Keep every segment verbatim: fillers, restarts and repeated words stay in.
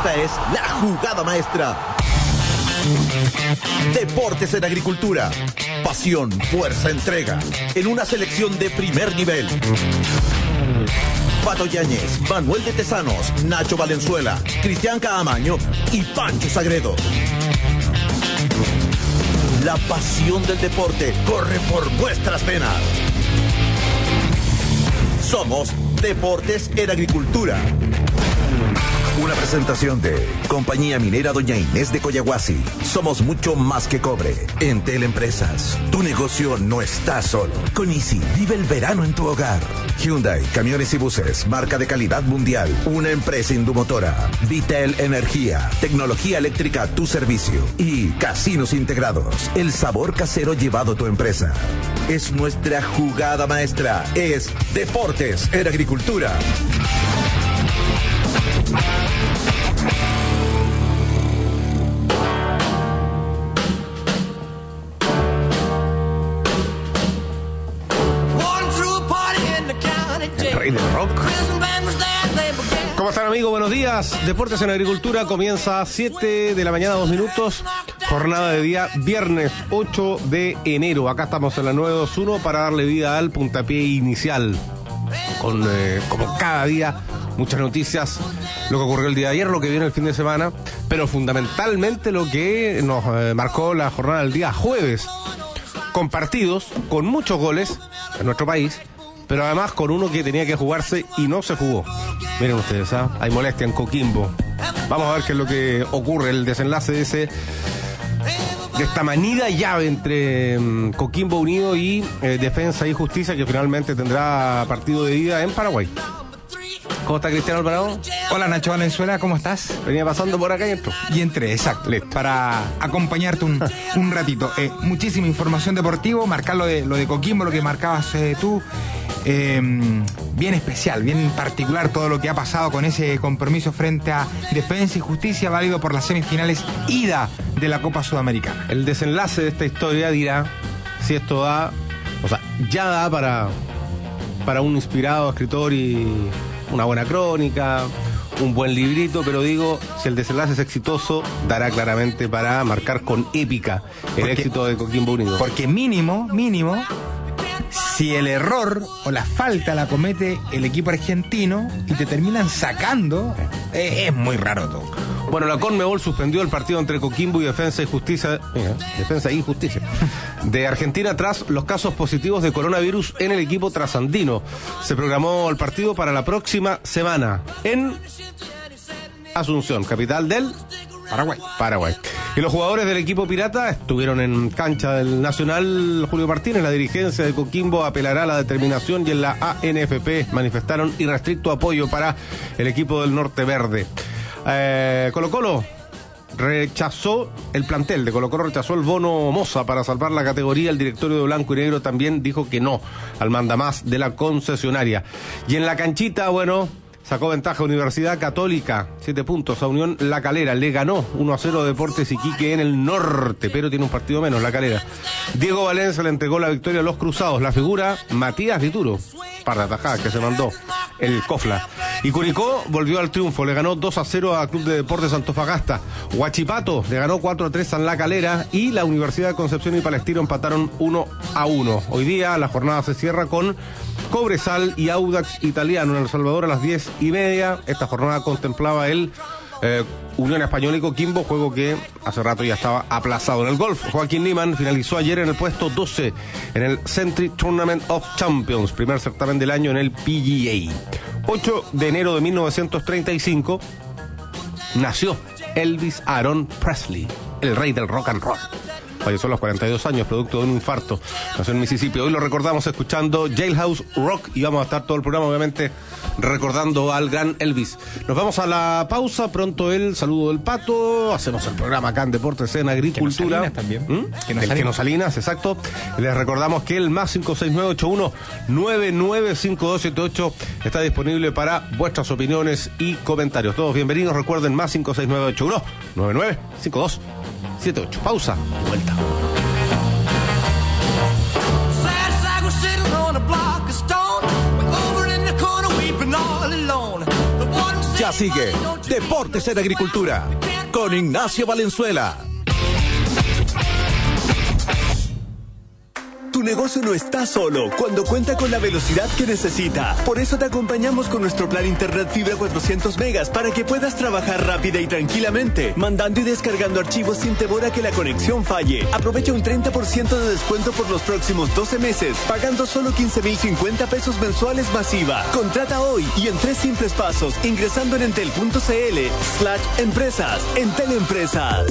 Esta es la jugada maestra. Deportes en agricultura. Pasión, fuerza, entrega. En una selección de primer nivel. Pato Yáñez, Manuel de Tesanos, Nacho Valenzuela, Cristian Caamaño y Pancho Sagredo. La pasión del deporte corre por nuestras venas. Somos Deportes en Agricultura. Una presentación de Compañía Minera Doña Inés de Coyahuasi. Somos mucho más que cobre. Entel Empresas. Tu negocio no está solo. Con Easy, vive el verano en tu hogar. Hyundai, camiones y buses, marca de calidad mundial. Una empresa indumotora. Vitel Energía. Tecnología eléctrica a tu servicio. Y Casinos Integrados. El sabor casero llevado a tu empresa. Es nuestra jugada maestra. Es Deportes en Agricultura. El rey del rock. ¿Cómo están, amigos? Buenos días. Deportes en Agricultura comienza a siete de la mañana, dos minutos. Jornada de día viernes ocho de enero. Acá estamos en la nueve dos uno para darle vida al puntapié inicial. Con, eh, como cada día, muchas noticias. Lo que ocurrió el día de ayer, lo que viene el fin de semana. Pero fundamentalmente lo que nos eh, marcó la jornada del día jueves. Con partidos, con muchos goles en nuestro país. Pero además con uno que tenía que jugarse y no se jugó. Miren ustedes, ¿ah? Hay molestia en Coquimbo. Vamos a ver qué es lo que ocurre, el desenlace de ese de esta manida llave entre um, Coquimbo Unido y eh, Defensa y Justicia, que finalmente tendrá partido de ida en Paraguay. ¿Cómo está Cristiano Alvarado? Hola Nacho Valenzuela, ¿cómo estás? Venía pasando por acá y entró. Y entré, exacto. Listo. Para acompañarte un, un ratito. Eh, muchísima información deportiva, marcar lo de, lo de Coquimbo, lo que marcabas eh, tú. Eh, bien especial, bien particular todo lo que ha pasado con ese compromiso frente a Defensa y Justicia, válido por las semifinales ida de la Copa Sudamericana. El desenlace de esta historia dirá si esto da, o sea, ya da para, para un inspirado escritor y una buena crónica, un buen librito, pero digo, si el desenlace es exitoso, dará claramente para marcar con épica el porque, éxito de Coquimbo Unido. Porque mínimo, mínimo, si el error o la falta la comete el equipo argentino y te terminan sacando, eh, es muy raro todo. Bueno, la Conmebol suspendió el partido entre Coquimbo y Defensa y Justicia, mira, Defensa y Justicia de Argentina tras los casos positivos de coronavirus en el equipo trasandino. Se programó el partido para la próxima semana en Asunción, capital del Paraguay. Paraguay. Y los jugadores del equipo pirata estuvieron en cancha del Nacional Julio Martínez. La dirigencia de Coquimbo apelará a la determinación y en la A N F P manifestaron irrestricto apoyo para el equipo del Norte Verde. Eh, Colo Colo rechazó, el plantel de Colo Colo rechazó el bono Moza para salvar la categoría. El directorio de Blanco y Negro también dijo que no al mandamás de la concesionaria. Y en la canchita, bueno, sacó ventaja Universidad Católica, siete puntos a Unión La Calera. Le ganó uno a cero a Deportes Iquique en el norte, pero tiene un partido menos La Calera. Diego Valencia le entregó la victoria a los Cruzados. La figura, Matías Dituro, par de atajadas que se mandó el Cofla. Y Curicó volvió al triunfo, le ganó dos a cero a Club de Deportes Antofagasta. Huachipato le ganó cuatro a tres a La Calera y la Universidad de Concepción y Palestino empataron uno a uno. Hoy día la jornada se cierra con Cobresal y Audax Italiano en El Salvador a las diez y media. Esta jornada contemplaba el eh, Unión Española y Coquimbo, juego que hace rato ya estaba aplazado. En el golf, Joaquín Niemann finalizó ayer en el puesto doce en el Sentry Tournament of Champions, primer certamen del año en el P G A. ocho de enero de mil novecientos treinta y cinco nació Elvis Aaron Presley, el rey del rock and roll. Falleció a los cuarenta y dos años, producto de un infarto. Nació en Mississippi. Hoy lo recordamos escuchando Jailhouse Rock y vamos a estar todo el programa, obviamente, recordando al gran Elvis. Nos vamos a la pausa. Pronto el saludo del Pato. Hacemos el programa acá en Deportes en Agricultura. Que nos también. ¿Mm? Que nos el que nos Salinas, exacto. Les recordamos que el más cinco seis nueve ocho uno nueve nueve cinco dos siete ocho está disponible para vuestras opiniones y comentarios. Todos bienvenidos. Recuerden, más cinco seis nueve ocho uno nueve nueve cinco dos siete ocho. Pausa y vuelta. Ya sigue Deportes en Agricultura con Ignacio Valenzuela. Tu negocio no está solo cuando cuenta con la velocidad que necesita. Por eso te acompañamos con nuestro plan Internet Fibra cuatrocientos megas para que puedas trabajar rápida y tranquilamente, mandando y descargando archivos sin temor a que la conexión falle. Aprovecha un treinta por ciento de descuento por los próximos doce meses, pagando solo quince mil cincuenta pesos mensuales masiva. Contrata hoy y en tres simples pasos, ingresando en entel.cl slash empresas. Entel Empresas.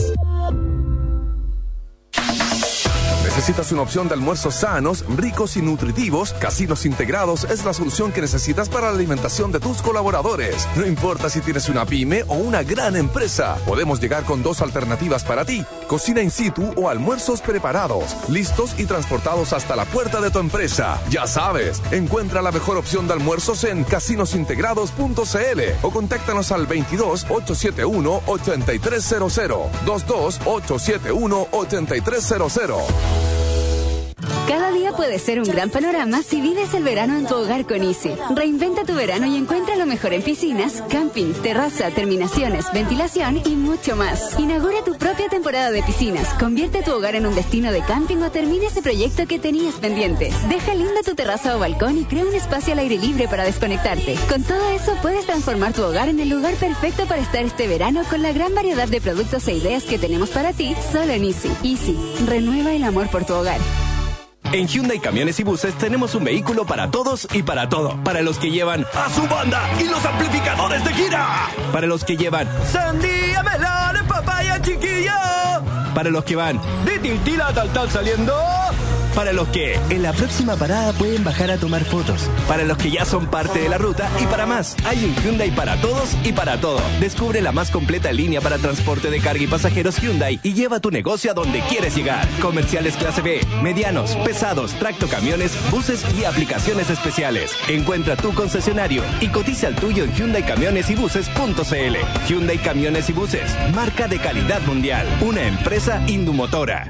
¿Necesitas una opción de almuerzos sanos, ricos y nutritivos? Casinos Integrados es la solución que necesitas para la alimentación de tus colaboradores. No importa si tienes una pyme o una gran empresa, podemos llegar con dos alternativas para ti: cocina in situ o almuerzos preparados, listos y transportados hasta la puerta de tu empresa. Ya sabes, encuentra la mejor opción de almuerzos en casinos integrados punto c l o contáctanos al veintidós, ochocientos setenta y uno, ochenta y tres cero cero, veintidós, ochocientos setenta y uno, ochenta y tres cero cero. Cada día puede ser un gran panorama si vives el verano en tu hogar con Easy. Reinventa tu verano y encuentra lo mejor en piscinas, camping, terraza, terminaciones, ventilación y mucho más. Inaugura tu propia temporada de piscinas, convierte tu hogar en un destino de camping o termina ese proyecto que tenías pendiente. Deja linda tu terraza o balcón y crea un espacio al aire libre para desconectarte. Con todo eso puedes transformar tu hogar en el lugar perfecto para estar este verano con la gran variedad de productos e ideas que tenemos para ti solo en Easy. Easy, renueva el amor por tu hogar. En Hyundai Camiones y Buses tenemos un vehículo para todos y para todo. Para los que llevan a su banda y los amplificadores de gira. Para los que llevan sandía, melón, papaya, chiquillo. Para los que van de tintila tal tal saliendo. Para los que en la próxima parada pueden bajar a tomar fotos. Para los que ya son parte de la ruta y para más. Hay un Hyundai para todos y para todo. Descubre la más completa línea para transporte de carga y pasajeros Hyundai y lleva tu negocio a donde quieres llegar. Comerciales clase B, medianos, pesados, tractocamiones, buses y aplicaciones especiales. Encuentra tu concesionario y cotiza el tuyo en hyundai camiones y buses punto c l. Hyundai Camiones y Buses, marca de calidad mundial. Una empresa Indumotora.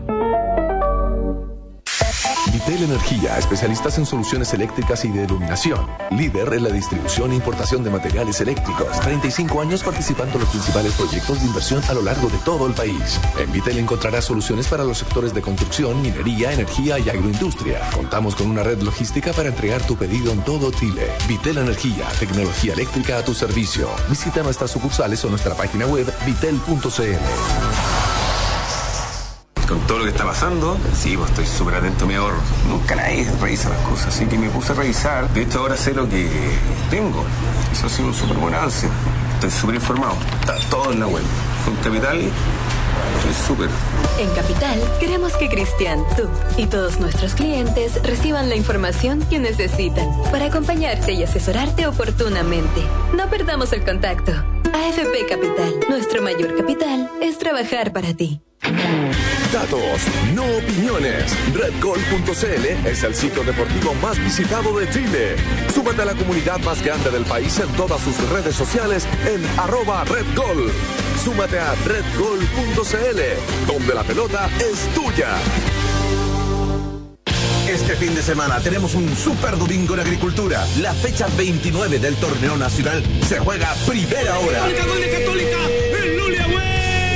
Vitel Energía, especialistas en soluciones eléctricas y de iluminación. Líder en la distribución e importación de materiales eléctricos. treinta y cinco años participando en los principales proyectos de inversión a lo largo de todo el país. En Vitel encontrarás soluciones para los sectores de construcción, minería, energía y agroindustria. Contamos con una red logística para entregar tu pedido en todo Chile. Vitel Energía, tecnología eléctrica a tu servicio. Visita nuestras sucursales o nuestra página web vitel punto c l. Con todo lo que está pasando, sí, pues estoy súper atento a mi ahorro. Nunca nadie revisa las cosas, así que me puse a revisar. De hecho, ahora sé lo que tengo. Eso ha sido un súper buen avance. Estoy súper informado. Está todo en la web. Con Capital, estoy súper. En Capital, queremos que Cristian, tú y todos nuestros clientes reciban la información que necesitan para acompañarte y asesorarte oportunamente. No perdamos el contacto. A F P Capital, nuestro mayor capital es trabajar para ti. Datos, no opiniones. red gol punto c l es el sitio deportivo más visitado de Chile. Súmate a la comunidad más grande del país en todas sus redes sociales en arroba redgol. Súmate a red gol punto c l, donde la pelota es tuya. Este fin de semana tenemos un super domingo en agricultura. La fecha veintinueve del torneo nacional se juega a primera hora. ¡Católica, gol de Católica! ¡El Lulia, güey!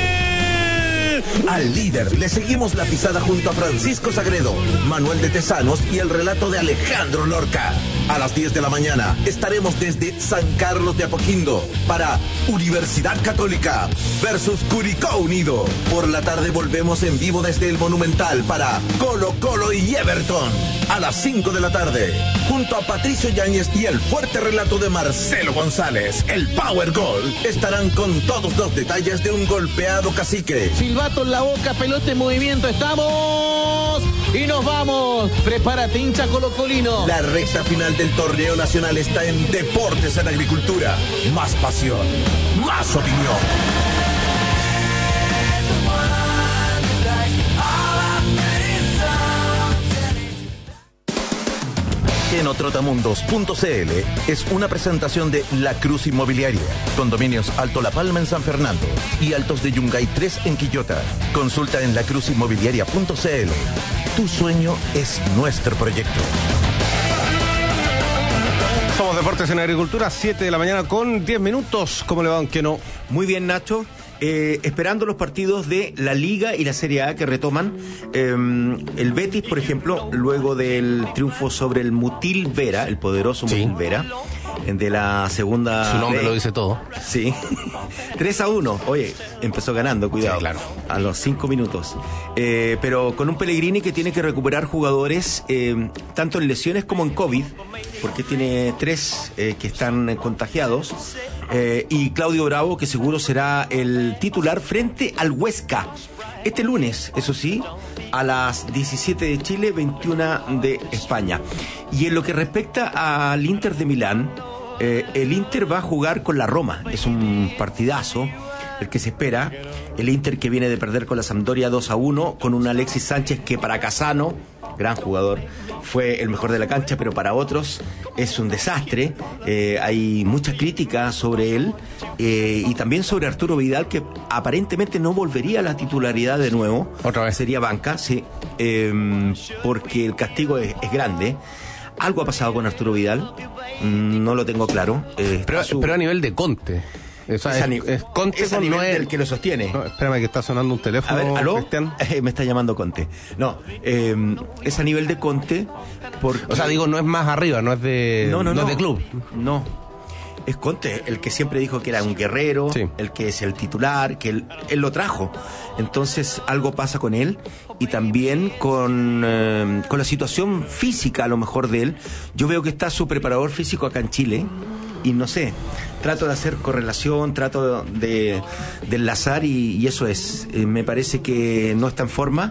Al líder le seguimos la pisada junto a Francisco Sagredo, Manuel de Tesanos y el relato de Alejandro Lorca. A las diez de la mañana estaremos desde San Carlos de Apoquindo para Universidad Católica versus Curicó Unido. Por la tarde volvemos en vivo desde el Monumental para Colo Colo y Everton. A las cinco de la tarde, junto a Patricio Yáñez y el fuerte relato de Marcelo González, el Power Gol, estarán con todos los detalles de un golpeado cacique. Silbato en la boca, pelota en movimiento, estamos y nos vamos. Prepárate, hincha colocolino. La recta final del torneo nacional está en Deportes en Agricultura. Más pasión, más opinión. En trotamundos punto c l es una presentación de La Cruz Inmobiliaria, condominios Alto La Palma en San Fernando y Altos de Yungay tres en Quillota. Consulta en la cruz inmobiliaria punto c l. Tu sueño es nuestro proyecto. Somos Deportes en Agricultura, siete de la mañana con diez minutos. ¿Cómo le va, aunque no? Muy bien, Nacho. Eh, esperando los partidos de la Liga y la Serie A que retoman. Eh, el Betis, por ejemplo, luego del triunfo sobre el Mutil Vera, el poderoso sí. Mutil Vera, de la segunda... Su nombre B. lo dice todo. Sí. tres a uno. Oye, empezó ganando, cuidado. Sí, claro. A los cinco minutos. Eh, pero con un Pellegrini que tiene que recuperar jugadores, eh, tanto en lesiones como en COVID, porque tiene tres eh, que están contagiados. Eh, y Claudio Bravo, que seguro será el titular frente al Huesca. Este lunes, eso sí, a las diecisiete de Chile, veintiuna de España. Y en lo que respecta al Inter de Milán, eh, el Inter va a jugar con la Roma. Es un partidazo el que se espera. El Inter que viene de perder con la Sampdoria dos a uno, con un Alexis Sánchez que para Casano, gran jugador, fue el mejor de la cancha, pero para otros es un desastre. Eh, hay mucha crítica sobre él eh, y también sobre Arturo Vidal, que aparentemente no volvería a la titularidad de nuevo. Otra vez. Sería banca, sí, eh, porque el castigo es, es grande. Algo ha pasado con Arturo Vidal, mm, no lo tengo claro. Eh, pero, su... pero a nivel de Conte. O sea, es, es, es Conte es a nivel no es del que lo sostiene. No, espérame que está sonando un teléfono. A ver, ¿aló? Cristian. Eh, me está llamando Conte. No, eh, es a nivel de Conte porque... O sea, digo, no es más arriba, no es de, no, no, no no. es de club. No, es Conte, el que siempre dijo que era un guerrero, sí. el que es el titular, que él, él lo trajo. Entonces algo pasa con él y también con, eh, con la situación física a lo mejor de él. Yo veo que está su preparador físico acá en Chile y no sé, trato de hacer correlación, trato de, de enlazar y, y eso es. Eh, me parece que no está en forma,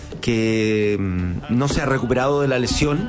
que mm, no se ha recuperado de la lesión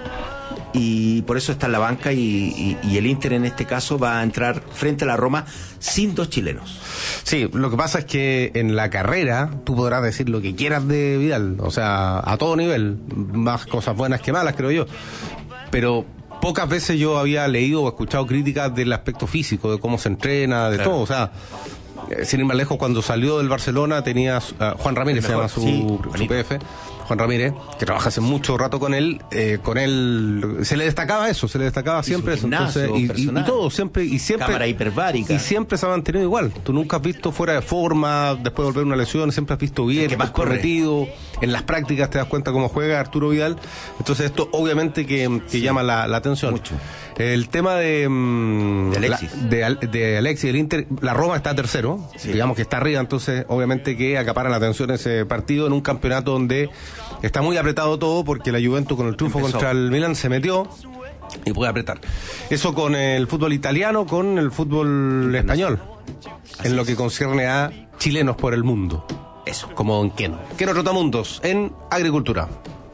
y por eso está en la banca y, y, y el Inter en este caso va a entrar frente a la Roma sin dos chilenos. Sí, lo que pasa es que en la carrera tú podrás decir lo que quieras de Vidal, o sea, a todo nivel, más cosas buenas que malas, creo yo, pero pocas veces yo había leído o escuchado críticas del aspecto físico, de cómo se entrena, de claro. todo, o sea, sin ir más lejos, cuando salió del Barcelona tenía uh, Juan Ramírez, se llama su, sí, su P F, Juan Ramírez, que trabaja hace mucho rato con él, eh, con él se le destacaba eso, se le destacaba siempre eso, entonces, y, y, y todo, siempre, y siempre, cámara hiperbárica, y siempre se ha mantenido igual. Tú nunca has visto fuera de forma, después de volver una lesión, siempre has visto bien, comprometido, en las prácticas te das cuenta cómo juega Arturo Vidal, entonces esto obviamente que, que sí. llama la, la atención. Mucho. El tema de, um, de Alexis, la, de, de Alexis del Inter, la Roma está tercero, sí. digamos que está arriba, entonces obviamente que acapara la atención ese partido en un campeonato donde está muy apretado todo porque la Juventus con el triunfo Empezó. contra el Milan se metió y puede apretar. Eso con el fútbol italiano, con el fútbol español, Así en lo que concierne a chilenos por el mundo. Eso. Como en Keno. Keno Trotamundos, en Agricultura.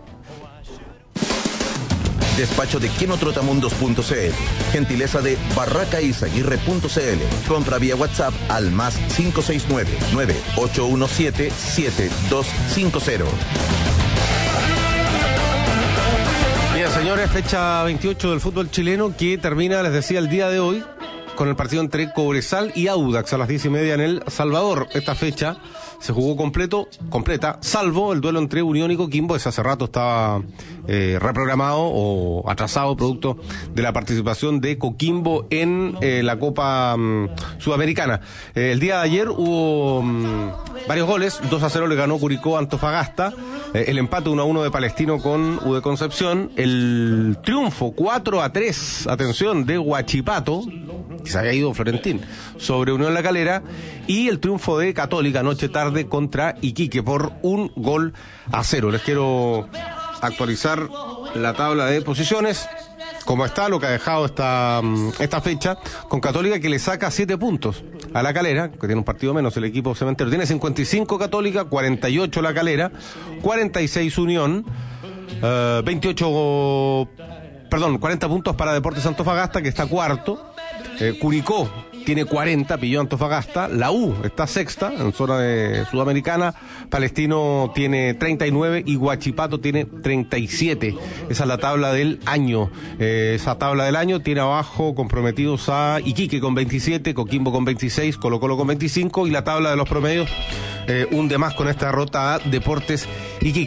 Despacho de Keno Trotamundos punto c l. Gentileza de Barraca Izaguirre punto c l. Compra vía WhatsApp al más cinco seis nueve, nueve ocho uno siete, siete dos cinco cero. Bien, señores, fecha veintiocho del fútbol chileno que termina, les decía, el día de hoy con el partido entre Cobresal y Audax a las diez y media en El Salvador. Esta fecha se jugó completo, completa, salvo el duelo entre Unión y Coquimbo. Ese hace rato estaba eh, reprogramado o atrasado producto de la participación de Coquimbo en eh, la Copa um, Sudamericana. Eh, el día de ayer hubo um, varios goles. dos a cero le ganó Curicó a Antofagasta. Eh, el empate uno a uno de Palestino con U de Concepción. El triunfo cuatro a tres, atención, de Huachipato, que se había ido Florentín, sobre Unión La Calera. Y el triunfo de Católica anoche tarde contra Iquique por un gol a cero. Les quiero actualizar la tabla de posiciones, como está, lo que ha dejado esta, esta fecha, con Católica que le saca siete puntos a La Calera, que tiene un partido menos el equipo cementero. Tiene cincuenta y cinco Católica, cuarenta y ocho La Calera, cuarenta y seis Unión, uh, veintiocho, perdón, cuarenta puntos para Deportes Antofagasta, que está cuarto. eh, Curicó tiene cuarenta, pilló Antofagasta. La U está sexta en zona de Sudamericana. Palestino tiene treinta y nueve y Huachipato tiene treinta y siete. Esa es la tabla del año. Eh, esa tabla del año tiene abajo comprometidos a Iquique con veintisiete, Coquimbo con veintiséis, Colo Colo con veinticinco y la tabla de los promedios eh, hunde más con esta derrota a Deportes Iquique.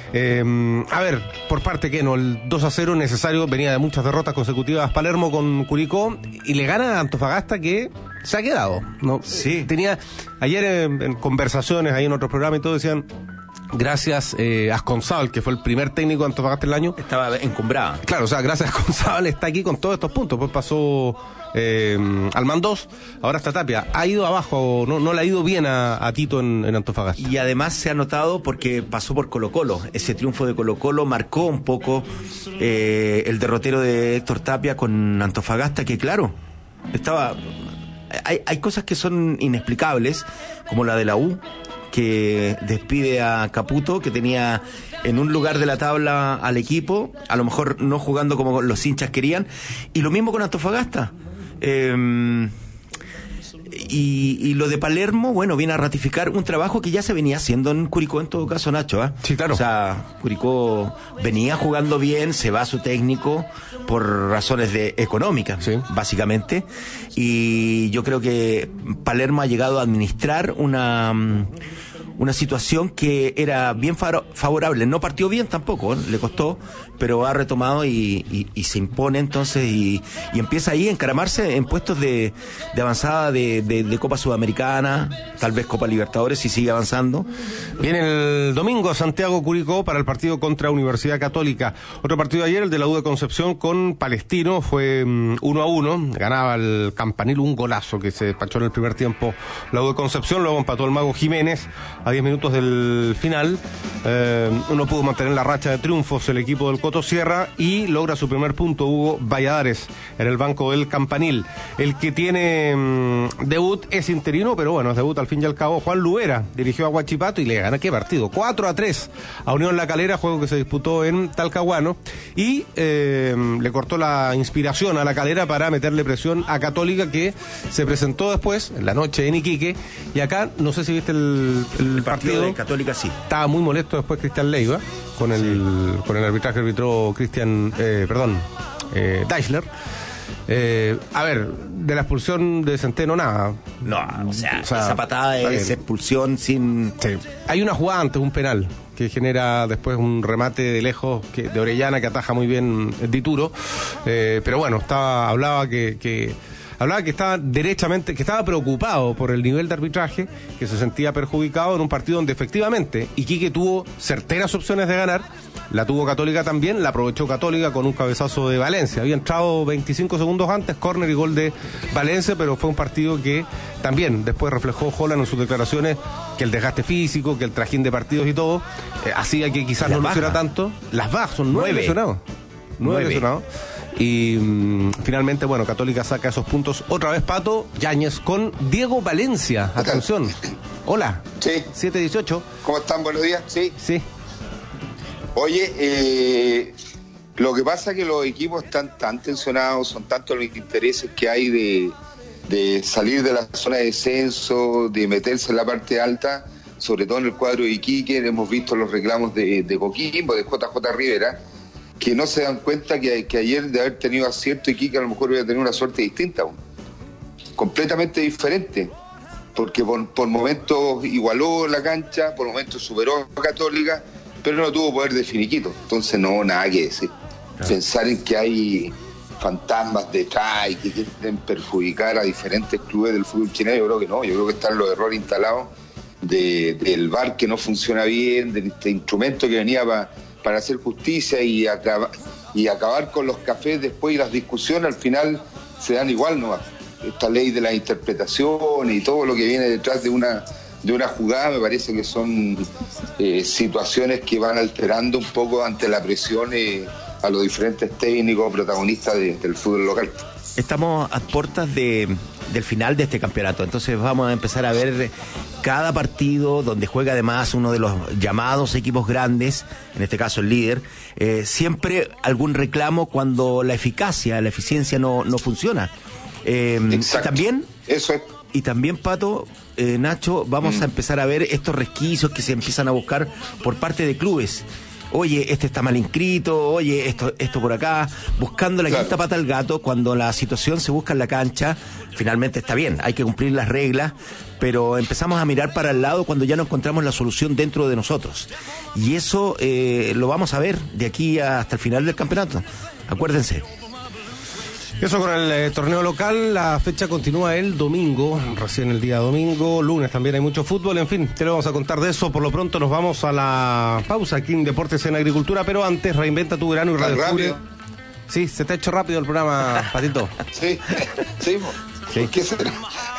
Eh, a ver, por parte que no, el dos a cero necesario, venía de muchas derrotas consecutivas Palermo con Curicó y le gana a Antofagasta, que se ha quedado, ¿no? Sí. Tenía, ayer en, en conversaciones ahí en otros programas y todo decían, gracias eh, Asconzábal, que fue el primer técnico de Antofagasta del año. Estaba encumbrada. Claro, o sea, gracias Asconzábal está aquí con todos estos puntos. Pues pasó eh, Almandós, ahora está Tapia. Ha ido abajo, no, no le ha ido bien a, a Tito en, en Antofagasta. Y además se ha notado porque pasó por Colo-Colo. Ese triunfo de Colo-Colo marcó un poco eh, el derrotero de Héctor Tapia con Antofagasta, que claro, estaba... Hay, hay cosas que son inexplicables, como la de la U, que despide a Caputo, que tenía en un lugar de la tabla al equipo, a lo mejor no jugando como los hinchas querían, y lo mismo con Antofagasta. Eh, y, y lo de Palermo, bueno, viene a ratificar un trabajo que ya se venía haciendo en Curicó, en todo caso, Nacho, ¿eh? Sí, claro. O sea, Curicó venía jugando bien, se va su técnico por razones de económicas, sí, básicamente, y yo creo que Palermo ha llegado a administrar una... una situación que era bien favorable. No partió bien tampoco, ¿eh? Le costó, pero ha retomado y, y, y se impone entonces y, y empieza ahí a encaramarse en puestos de, de avanzada de, de, de Copa Sudamericana, tal vez Copa Libertadores, si sigue avanzando. Viene el domingo Santiago Curicó para el partido contra Universidad Católica. Otro partido de ayer, el de la U de Concepción con Palestino, fue um, uno a uno, ganaba el Campanil un golazo que se despachó en el primer tiempo la U de Concepción, luego empató el Mago Jiménez a diez minutos del final. Eh, uno pudo mantener la racha de triunfos el equipo del Coto Sierra y logra su primer punto Hugo Valladares en el banco del Campanil. El que tiene mmm, debut es interino, pero bueno, es debut al fin y al cabo. Juan Lubera dirigió a Huachipato y le gana, ¿qué partido? cuatro a tres a Unión La Calera, juego que se disputó en Talcahuano, y eh, le cortó la inspiración a La Calera para meterle presión a Católica, que se presentó después en la noche en Iquique. Y acá, no sé si viste el, el El partido, partido de Católica, sí. Estaba muy molesto después Cristian Leiva con el sí. con el arbitraje que arbitró Cristian, eh, perdón, eh, Deichler. Eh, a ver, de la expulsión de Centeno nada. No, o sea, o sea esa patada es expulsión sin... Sí. Hay una jugada antes, un penal, que genera después un remate de lejos que, de Orellana, que ataja muy bien Dituro. Eh, pero bueno, estaba hablaba que... que Hablaba que estaba derechamente, que estaba preocupado por el nivel de arbitraje, que se sentía perjudicado en un partido donde efectivamente Iquique tuvo certeras opciones de ganar, la tuvo Católica también, la aprovechó Católica con un cabezazo de Valencia. Había entrado veinticinco segundos antes, córner y gol de Valencia, pero fue un partido que también después reflejó Holland en sus declaraciones que el desgaste físico, que el trajín de partidos y todo, eh, hacía que quizás no luciera tanto. Las bajas son nueve lesionados. Nueve lesionados. Y mmm, finalmente, bueno, Católica saca esos puntos. Otra vez Pato Yáñez con Diego Valencia. Atención. Hola. Sí. siete dieciocho. ¿Cómo están? Buenos días. Sí. Sí. Oye, eh, lo que pasa es que los equipos están tan tensionados, son tantos los intereses que hay de, de salir de la zona de descenso, de meterse en la parte alta, sobre todo en el cuadro de Iquique. Hemos visto los reclamos de, de Coquimbo, de J J Rivera, que no se dan cuenta que, que ayer, de haber tenido acierto Iquique, a lo mejor hubiera tenido una suerte distinta aún, completamente diferente, porque por, por momentos igualó la cancha, por momentos superó a Católica, pero no tuvo poder de finiquito. Entonces no, nada que decir. Claro. Pensar en que hay fantasmas detrás y que quieren perjudicar a diferentes clubes del fútbol chileno, yo creo que no. Yo creo que están los errores instalados de, del V A R que no funciona bien, de este instrumento que venía para para hacer justicia y, acaba, y acabar con los cafés después, y las discusiones al final se dan igual, ¿no? Esta ley de la interpretación y todo lo que viene detrás de una de una jugada me parece que son eh, situaciones que van alterando un poco ante la presión eh, a los diferentes técnicos protagonistas de, del fútbol local. Estamos a puertas de, del final de este campeonato, entonces vamos a empezar a ver cada partido donde juega además uno de los llamados equipos grandes, en este caso el líder, eh, siempre algún reclamo cuando la eficacia, la eficiencia no, no funciona. Eh, Exacto. También, eso es. Y también, Pato, eh, Nacho, vamos mm. a empezar a ver estos resquicios que se empiezan a buscar por parte de clubes. oye, este está mal inscrito, oye, esto, esto por acá, buscando la quinta pata al gato cuando la situación se busca en la cancha. Finalmente está bien, hay que cumplir las reglas, pero empezamos a mirar para el lado cuando ya no encontramos la solución dentro de nosotros. Y eso eh, lo vamos a ver de aquí hasta el final del campeonato. Acuérdense. Eso con el eh, torneo local. La fecha continúa el domingo, recién el día domingo, lunes también hay mucho fútbol, en fin, te lo vamos a contar de eso. Por lo pronto nos vamos a la pausa aquí en Deportes en Agricultura, pero antes reinventa tu verano y redescubre. Sí, se te ha hecho rápido el programa, Patito. Sí, sí, sí. ¿Por qué será?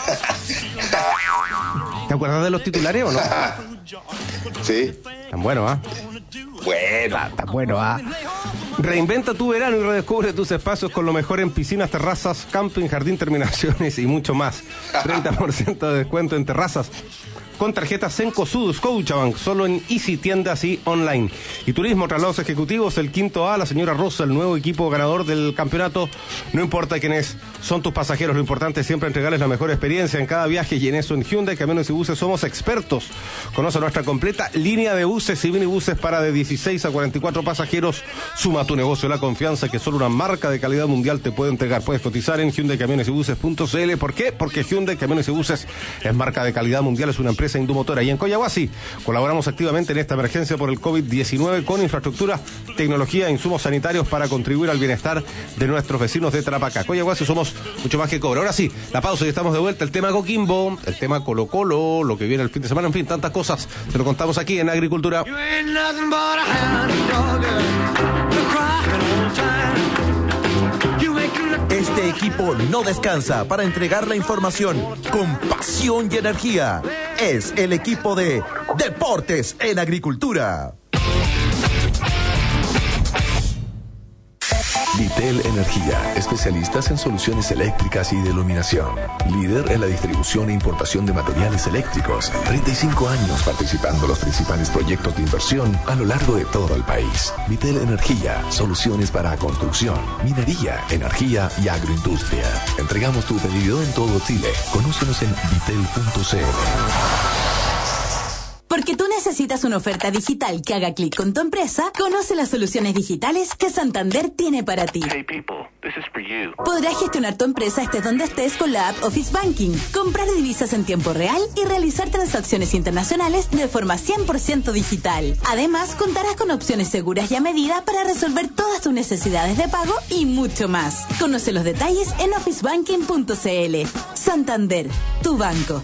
¿Te acuerdas de los titulares o no? Sí. Tan bueno, ¿ah? ¿eh? Bueno. Tan, tan bueno, ¿ah? Reinventa tu verano y redescubre tus espacios con lo mejor en piscinas, terrazas, camping, jardín, terminaciones y mucho más. treinta por ciento de descuento en terrazas con tarjetas Cencosud, Scotiabank, solo en Easy Tiendas y online. Y turismo, traslados ejecutivos, el quinto A, la señora Rosa, el nuevo equipo ganador del campeonato. No importa quiénes son tus pasajeros, lo importante es siempre entregarles la mejor experiencia en cada viaje, y en eso en Hyundai Camiones y Buses somos expertos. Conoce nuestra completa línea de buses y minibuses para de dieciséis a cuarenta y cuatro pasajeros. Suma a tu negocio la confianza que solo una marca de calidad mundial te puede entregar. Puedes cotizar en Hyundai Camiones y Buses punto c l. ¿Por qué? Porque Hyundai Camiones y Buses es marca de calidad mundial, es una empresa indumotora. Y en Coyahuasi colaboramos activamente en esta emergencia por el COVID diecinueve con infraestructura, tecnología e insumos sanitarios para contribuir al bienestar de nuestros vecinos de Tarapacá. Coyahuasi somos mucho más que cobre. Ahora sí, la pausa y estamos de vuelta. El tema Coquimbo, el tema Colo Colo, lo que viene el fin de semana, en fin, tantas cosas. Te lo contamos aquí en Agricultura. Este equipo no descansa para entregar la información con pasión y energía. Es el equipo de Deportes en Agricultura. Vitel Energía, especialistas en soluciones eléctricas y de iluminación. Líder en la distribución e importación de materiales eléctricos. treinta y cinco años participando en los principales proyectos de inversión a lo largo de todo el país. Vitel Energía, soluciones para construcción, minería, energía y agroindustria. Entregamos tu pedido en todo Chile. Conócenos en vitel punto c l. Porque tú necesitas una oferta digital que haga clic con tu empresa, conoce las soluciones digitales que Santander tiene para ti. Hey people, this is for you. Podrás gestionar tu empresa estés donde estés con la app Office Banking, comprar divisas en tiempo real y realizar transacciones internacionales de forma cien por ciento digital. Además, contarás con opciones seguras y a medida para resolver todas tus necesidades de pago y mucho más. Conoce los detalles en office banking punto c l. Santander, tu banco.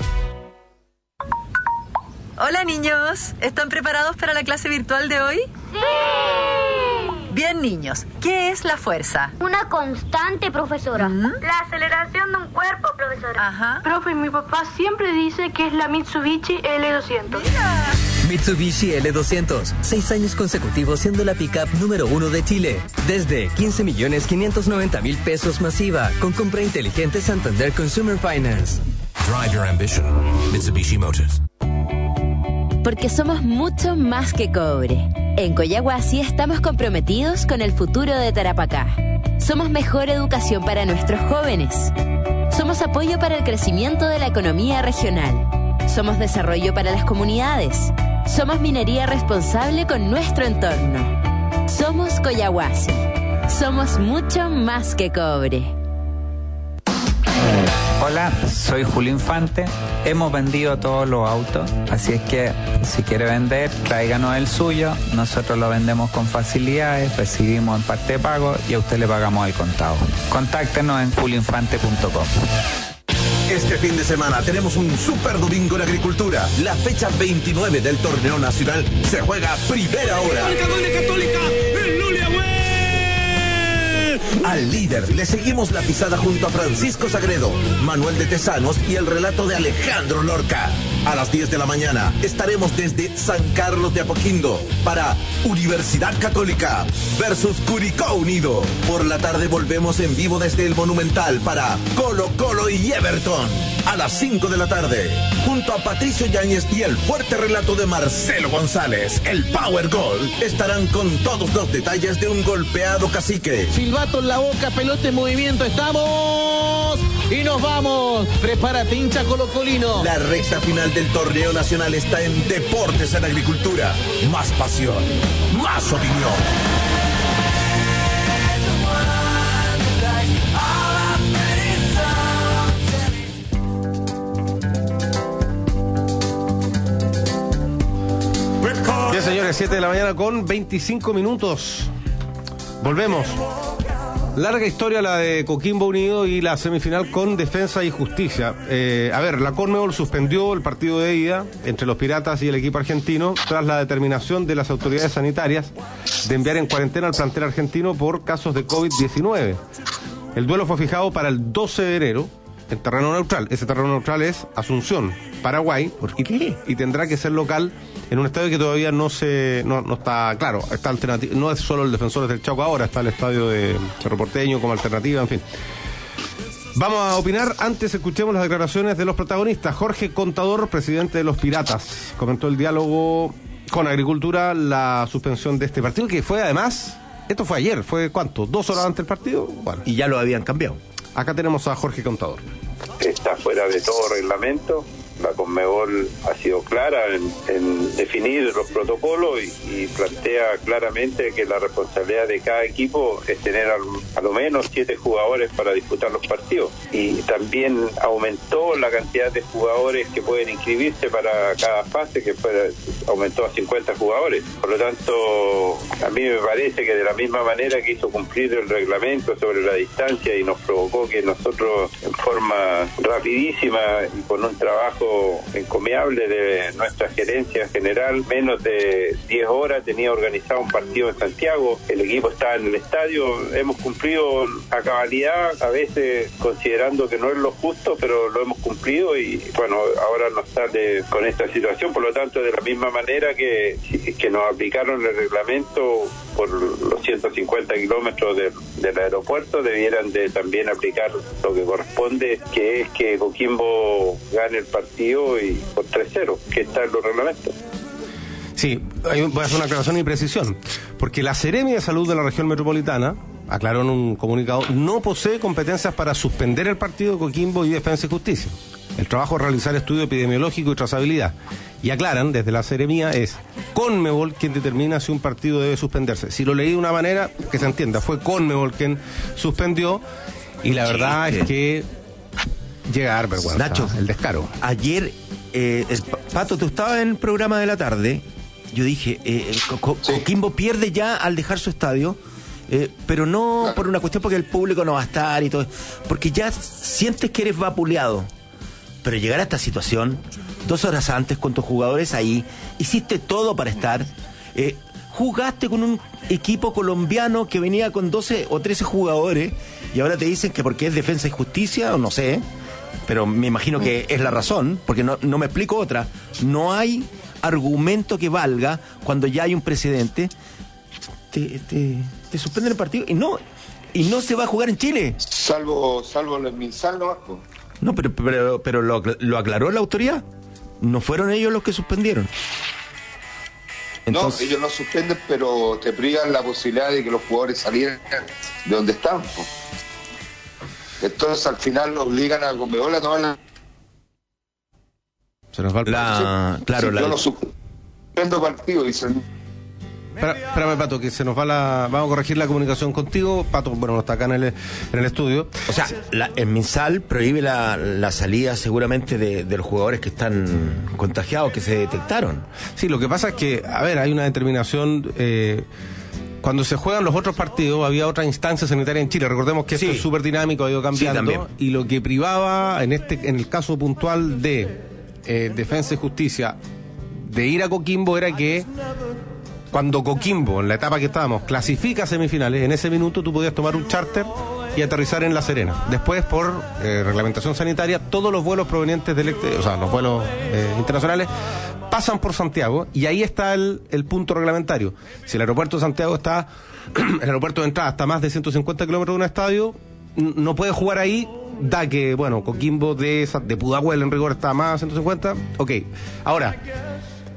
Hola niños, ¿están preparados para la clase virtual de hoy? ¡Sí! Bien niños, ¿qué es la fuerza? Una constante, profesora. ¿Mm? La aceleración de un cuerpo, profesora. Ajá. Profe, mi papá siempre dice que es la Mitsubishi L doscientos. Mira. Mitsubishi L doscientos, seis años consecutivos siendo la pickup número uno de Chile. Desde quince millones quinientos noventa mil pesos masiva, con compra inteligente Santander Consumer Finance. Drive your ambition, Mitsubishi Motors. Porque somos mucho más que cobre. En Coyahuasi estamos comprometidos con el futuro de Tarapacá. Somos mejor educación para nuestros jóvenes. Somos apoyo para el crecimiento de la economía regional. Somos desarrollo para las comunidades. Somos minería responsable con nuestro entorno. Somos Coyahuasi. Somos mucho más que cobre. Hola, soy Julio Infante. Hemos vendido todos los autos, así es que si quiere vender, tráiganos el suyo. Nosotros lo vendemos con facilidades, recibimos en parte de pago y a usted le pagamos el contado. Contáctenos en julio infante punto com. Este fin de semana tenemos un super domingo en Agricultura. La fecha veintinueve del torneo nacional se juega a primera hora. Católica, Católica, el Lulia, güey. Al líder le seguimos la pisada junto a Francisco Sagredo, Manuel de Tesanos y el relato de Alejandro Lorca. A las diez de la mañana estaremos desde San Carlos de Apoquindo para Universidad Católica versus Curicó Unido. Por la tarde volvemos en vivo desde el Monumental para Colo Colo y Everton. A las cinco de la tarde, junto a Patricio Yáñez y el fuerte relato de Marcelo González, el Power Goal, estarán con todos los detalles de un golpeado cacique. Silbato en la boca, pelota en movimiento, estamos y nos vamos. Prepárate, hincha colocolino. La recta final del torneo nacional está en Deportes en Agricultura. Más pasión, más opinión. Bien, señores, siete de la mañana con veinticinco minutos. Volvemos. Larga historia la de Coquimbo Unido y la semifinal con Defensa y Justicia. Eh, a ver, la Conmebol suspendió el partido de ida entre los Piratas y el equipo argentino tras la determinación de las autoridades sanitarias de enviar en cuarentena al plantel argentino por casos de COVID diecinueve. El duelo fue fijado para el doce de enero en terreno neutral. Ese terreno neutral es Asunción, Paraguay. ¿Por qué? Y tendrá que ser local en un estadio que todavía no se no, no está claro, está alternativo, no es solo el Defensores del Chaco ahora, está el estadio de Cerro Porteño como alternativa, en fin. Vamos a opinar, antes escuchemos las declaraciones de los protagonistas. Jorge Contador, presidente de los Piratas, comentó el diálogo con Agricultura, la suspensión de este partido, que fue además, esto fue ayer, fue ¿cuánto? ¿Dos horas antes del partido? Bueno. Y ya lo habían cambiado. Acá tenemos a Jorge Contador. Está fuera de todo reglamento. La Conmebol ha sido clara en, en definir los protocolos y, y plantea claramente que la responsabilidad de cada equipo es tener al, a lo menos siete jugadores para disputar los partidos. Y también aumentó la cantidad de jugadores que pueden inscribirse para cada fase, que fue, aumentó a cincuenta jugadores. Por lo tanto, a mí me parece que de la misma manera que hizo cumplir el reglamento sobre la distancia y nos provocó que nosotros en forma rapidísima y con un trabajo encomiable de nuestra gerencia general, menos de diez horas tenía organizado un partido en Santiago, el equipo estaba en el estadio, hemos cumplido a cabalidad, a veces considerando que no es lo justo, pero lo hemos cumplido y bueno, ahora nos sale con esta situación. Por lo tanto, de la misma manera que, que nos aplicaron el reglamento por los ciento cincuenta kilómetros de, del aeropuerto, debieran de también aplicar lo que corresponde, que es que Coquimbo gane el partido y por tres cero, que está en los reglamentos. Sí, voy a hacer una aclaración y precisión, porque la Seremi de Salud de la región metropolitana aclaró en un comunicado, no posee competencias para suspender el partido de Coquimbo y Defensa y Justicia. El trabajo es realizar estudio epidemiológico y trazabilidad. Y aclaran, desde la Seremía, es Conmebol quien determina si un partido debe suspenderse. Si lo leí de una manera, que se entienda, fue Conmebol quien suspendió, y la verdad es que llega a dar vergüenza, Nacho, el descaro. Ayer, eh, el Pato, tú estabas en el programa de la tarde, yo dije, eh, Co- sí. Coquimbo pierde ya al dejar su estadio, eh, pero no claro. por una cuestión porque el público no va a estar y todo, porque ya sientes que eres vapuleado. Pero llegar a esta situación, dos horas antes con tus jugadores ahí, hiciste todo para estar, eh, jugaste con un equipo colombiano que venía con doce o trece jugadores y ahora te dicen que porque es Defensa y Justicia, o no sé, pero me imagino que es la razón, porque no, no me explico otra. No hay argumento que valga cuando ya hay un precedente. Te, te, te suspenden el partido y no y no se va a jugar en Chile. Salvo salvo el Minsal, no. No, pero pero pero lo, lo aclaró la autoridad. No fueron ellos los que suspendieron. Entonces... No, ellos no suspenden, pero te privan la posibilidad de que los jugadores salieran de donde están. Po. Entonces al final lo obligan a Conmebol a tomar la... Se nos va el la... Sí, claro, sí, la... Yo no suspendo partido, dicen... Espera, espérame, Pato, que se nos va la... Vamos a corregir la comunicación contigo. Pato, bueno, no está acá en el, en el estudio. O sea, la, el MinSal prohíbe la, la salida seguramente de, de los jugadores que están contagiados, que se detectaron. Sí, lo que pasa es que, a ver, hay una determinación... Eh, cuando se juegan los otros partidos había otra instancia sanitaria en Chile. Recordemos que sí. Esto es súper dinámico, ha ido cambiando. Sí, y lo que privaba, en este en el caso puntual de eh, Defensa y Justicia, de ir a Coquimbo, era que cuando Coquimbo, en la etapa que estábamos, clasifica a semifinales, en ese minuto tú podías tomar un charter y aterrizar en La Serena. Después, por eh, reglamentación sanitaria, todos los vuelos provenientes del exterior, o sea, los vuelos eh, internacionales, pasan por Santiago, y ahí está el, el punto reglamentario. Si el aeropuerto de Santiago está, el aeropuerto de entrada está a más de ciento cincuenta kilómetros de un estadio, n- no puede jugar ahí, da que, bueno, Coquimbo de, de Pudahuel en rigor está a más de ciento cincuenta, ok. Ahora,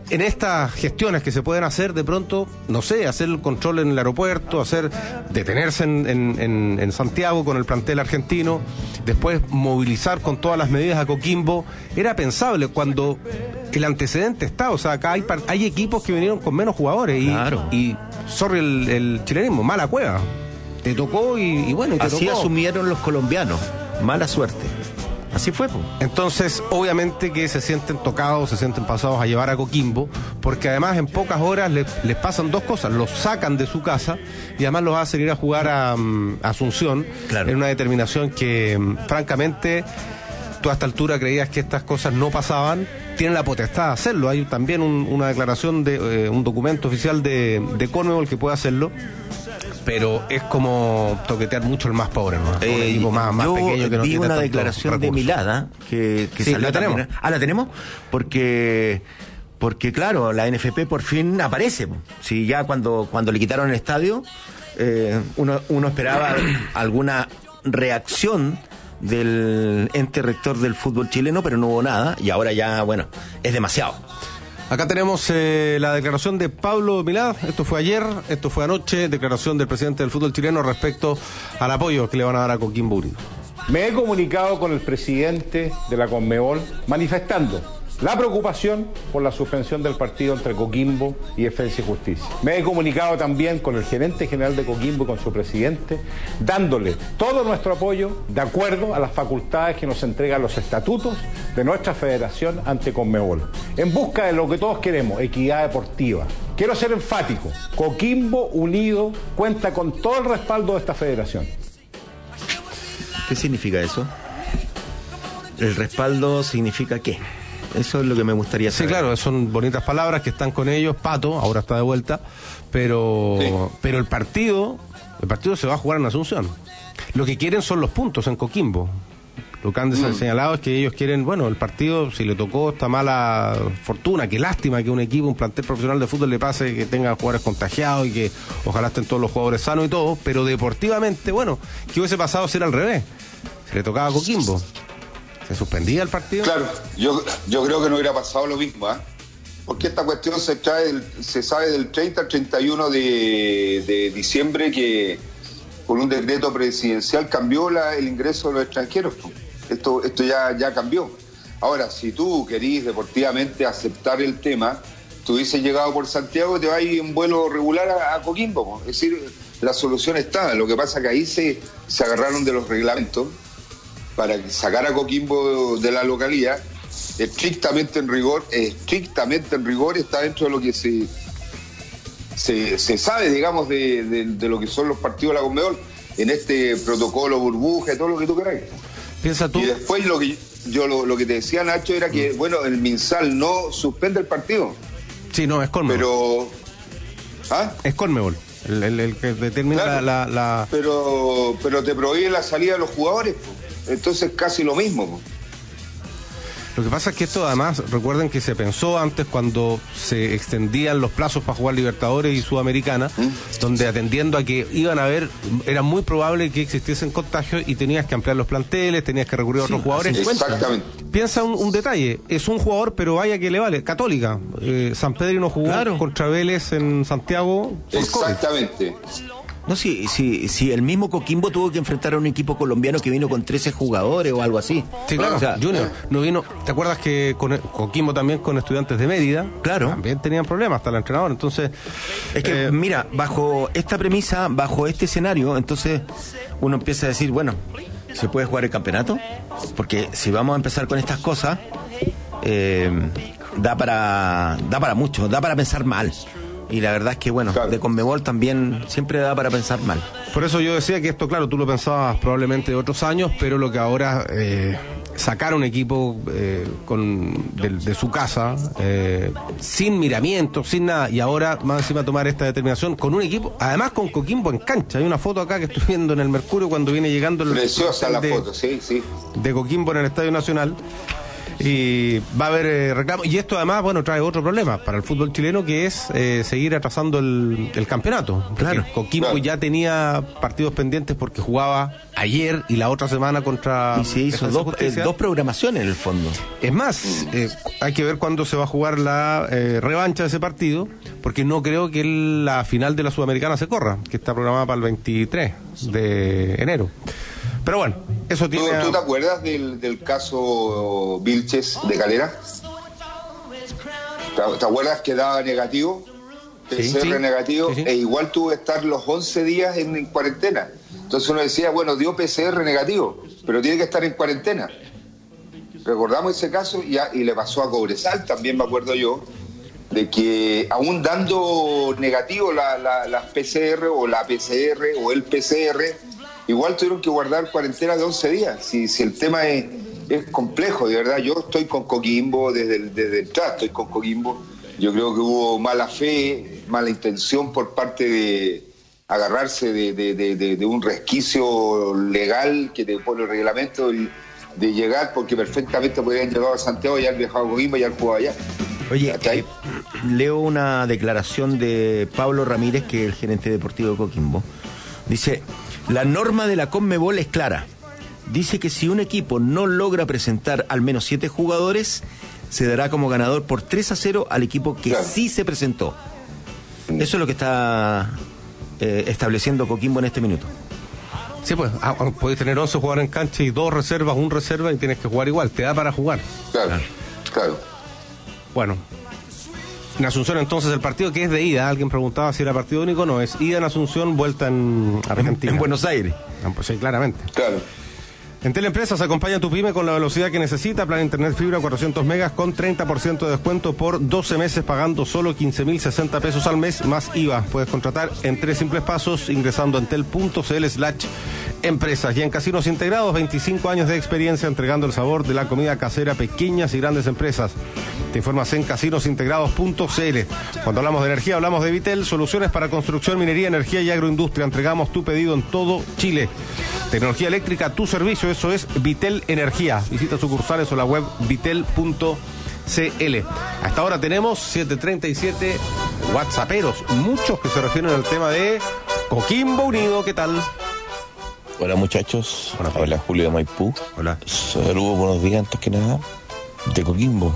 en estas gestiones que se pueden hacer, de pronto, no sé, hacer el control en el aeropuerto, hacer detenerse en, en, en, en Santiago con el plantel argentino, después movilizar con todas las medidas a Coquimbo, era pensable cuando el antecedente está, o sea, acá hay, hay equipos que vinieron con menos jugadores y, claro. y sorry el, el chilenismo, mala cueva. Te tocó y, y bueno, y te así tocó. Asumieron los colombianos, mala suerte. Así fue, pues. Entonces, obviamente que se sienten tocados, se sienten pasados a llevar a Coquimbo, porque además en pocas horas les, les pasan dos cosas, los sacan de su casa y además los hacen ir a jugar a, um, a Asunción, claro. En una determinación que, um, francamente, tú a esta altura creías que estas cosas no pasaban, tienen la potestad de hacerlo. Hay también un, una declaración de eh, un documento oficial de, de Conmebol que puede hacerlo, pero es como toquetear mucho el más pobre, ¿no? Eh, un equipo más, más yo pequeño que no vi tiene una tantos declaración recursos. de Milada que, que sí, salió la tenemos. También. Ah, la tenemos porque porque claro, la N F P por fin aparece. Si ya cuando cuando le quitaron el estadio, eh, uno uno esperaba alguna reacción del ente rector del fútbol chileno, pero no hubo nada y ahora ya, bueno, es demasiado. Acá tenemos eh, la declaración de Pablo Milad, esto fue ayer, esto fue anoche, declaración del presidente del fútbol chileno respecto al apoyo que le van a dar a Coquimbo Unido. Me he comunicado con el presidente de la Conmebol manifestando la preocupación por la suspensión del partido entre Coquimbo y Defensa y Justicia. Me he comunicado también con el gerente general de Coquimbo y con su presidente, dándole todo nuestro apoyo de acuerdo a las facultades que nos entregan los estatutos de nuestra federación ante Conmebol, en busca de lo que todos queremos, equidad deportiva. Quiero ser enfático, Coquimbo Unido cuenta con todo el respaldo de esta federación. ¿Qué significa eso? ¿El respaldo significa qué? Eso es lo que me gustaría saber. Sí, claro, son bonitas palabras que están con ellos. Pato, ahora está de vuelta, pero sí. pero el partido, el partido se va a jugar en Asunción. Lo que quieren son los puntos en Coquimbo. Lo que han mm. señalado es que ellos quieren, bueno, el partido, si le tocó esta mala fortuna, qué lástima que un equipo, un plantel profesional de fútbol le pase que tenga jugadores contagiados y que ojalá estén todos los jugadores sanos y todo, pero deportivamente, bueno, ¿qué hubiese pasado si era al revés? Si le tocaba a Coquimbo. ¿Se suspendía el partido? Claro, yo, yo creo que no hubiera pasado lo mismo, ¿eh? Porque esta cuestión se trae, se sabe del treinta al treinta y uno de, de diciembre que por un decreto presidencial cambió la, el ingreso de los extranjeros. Esto, esto ya, ya cambió. Ahora, si tú querís deportivamente aceptar el tema, tú hubieses llegado por Santiago y te vas en vuelo regular a, a Coquimbo. Es decir, la solución está. Lo que pasa es que ahí se, se agarraron de los reglamentos para sacar a Coquimbo de la localidad, estrictamente en rigor, estrictamente en rigor está dentro de lo que se se, se sabe, digamos, de, de, de lo que son los partidos de la Conmebol, en este protocolo burbuja y todo lo que tú queráis. Piensa tú. Y después lo que yo lo, lo que te decía, Nacho, era que, bueno, el MinSal no suspende el partido. Sí, no, es Conmebol. Pero... ¿Ah? Es Conmebol. El, el, el que determina claro, la, la, la... Pero, pero te prohíbe la salida de los jugadores, pues. Entonces casi lo mismo. Lo que pasa es que esto además, recuerden que se pensó antes cuando se extendían los plazos para jugar Libertadores y Sudamericana, ¿Mm? donde atendiendo a que iban a haber, era muy probable que existiesen contagios y tenías que ampliar los planteles, tenías que recurrir a otros sí, jugadores. Exactamente. Piensa un, un detalle, es un jugador, pero vaya que le vale, Católica. Eh, San Pedro jugó claro. contra Vélez en Santiago. Exactamente. No, si, si, si el mismo Coquimbo tuvo que enfrentar a un equipo colombiano que vino con trece jugadores o algo así. Sí, claro, o sea, Junior, no vino, ¿te acuerdas que con Coquimbo también con Estudiantes de Mérida? Claro. También tenían problemas, hasta el entrenador, entonces... Es que, eh, mira, bajo esta premisa, bajo este escenario, entonces uno empieza a decir, bueno, ¿se puede jugar el campeonato? Porque si vamos a empezar con estas cosas, eh, da para da para mucho, da para pensar mal. Y la verdad es que, bueno, claro. de Conmebol también siempre da para pensar mal. Por eso yo decía que esto, claro, tú lo pensabas probablemente de otros años, pero lo que ahora eh, sacar un equipo eh, con de, de su casa, eh, sin miramientos, sin nada, y ahora más encima tomar esta determinación con un equipo, además con Coquimbo en cancha. Hay una foto acá que estoy viendo en el Mercurio cuando viene llegando el... Preciosa la de, foto, sí, sí. De Coquimbo en el Estadio Nacional. Y va a haber eh, reclamo. Y esto además, bueno, trae otro problema para el fútbol chileno, que es eh, seguir atrasando el, el campeonato. Claro. Coquimbo claro. ya tenía partidos pendientes porque jugaba ayer y la otra semana contra... Y se hizo dos, eh, dos programaciones en el fondo. Es más, eh, hay que ver cuándo se va a jugar la eh, revancha de ese partido, porque no creo que la final de la Sudamericana se corra, que está programada para el veintitrés de enero. Pero bueno, eso tiene... ¿Tú, ¿tú te acuerdas del, del caso Vilches de Calera? ¿Te, ¿Te acuerdas que daba negativo? P C R sí, sí. negativo, sí, sí. E igual tuvo que estar los once días en, en cuarentena. Entonces uno decía, bueno, dio P C R negativo, pero tiene que estar en cuarentena. Recordamos ese caso y, a, y le pasó a Cobresal, también me acuerdo yo, de que aún dando negativo la, la, las P C R o la P C R o el P C R, igual tuvieron que guardar cuarentena de once días. Si, si el tema es, es complejo, de verdad. Yo estoy con Coquimbo desde el, desde el trato, estoy con Coquimbo. Yo creo que hubo mala fe, mala intención por parte de agarrarse de, de, de, de, de un resquicio legal que te pone el reglamento de, de llegar, porque perfectamente podrían llegar a Santiago y haber viajado a Coquimbo y haber jugado allá. Oye, eh, leo una declaración de Pablo Ramírez, que es el gerente deportivo de Coquimbo. Dice: la norma de la Conmebol es clara. Dice que si un equipo no logra presentar al menos siete jugadores, se dará como ganador por tres a cero al equipo que claro. sí se presentó. Eso es lo que está eh, estableciendo Coquimbo en este minuto. Sí, pues, ah, podés tener once jugadores en cancha y dos reservas, un reserva, y tienes que jugar igual. Te da para jugar. Claro, claro. Bueno, en Asunción entonces el partido que es de ida, alguien preguntaba si era partido único, no, es ida en Asunción, vuelta en Argentina. En, en Buenos Aires. Ah, pues sí, claramente. Claro. En Teleempresas acompaña tu pyme con la velocidad que necesita. Plan internet fibra cuatrocientos megas con treinta por ciento de descuento por doce meses pagando solo quince mil sesenta pesos al mes más I V A. Puedes contratar en tres simples pasos ingresando en tel.cl slash empresas. Y en Casinos Integrados, veinticinco años de experiencia entregando el sabor de la comida casera a pequeñas y grandes empresas. Te informas en casinos integrados punto c l. Cuando hablamos de energía, hablamos de Vitel, soluciones para construcción, minería, energía y agroindustria. Entregamos tu pedido en todo Chile. Tecnología eléctrica a tu servicio, eso es Vitel Energía. Visita sucursales o la web vitel punto c l. Hasta ahora tenemos siete treinta y siete whatsapperos, muchos que se refieren al tema de Coquimbo Unido. ¿Qué tal? Hola muchachos, hola, habla Julio de Maipú. Hola. Saludos, buenos días antes que nada. De Coquimbo,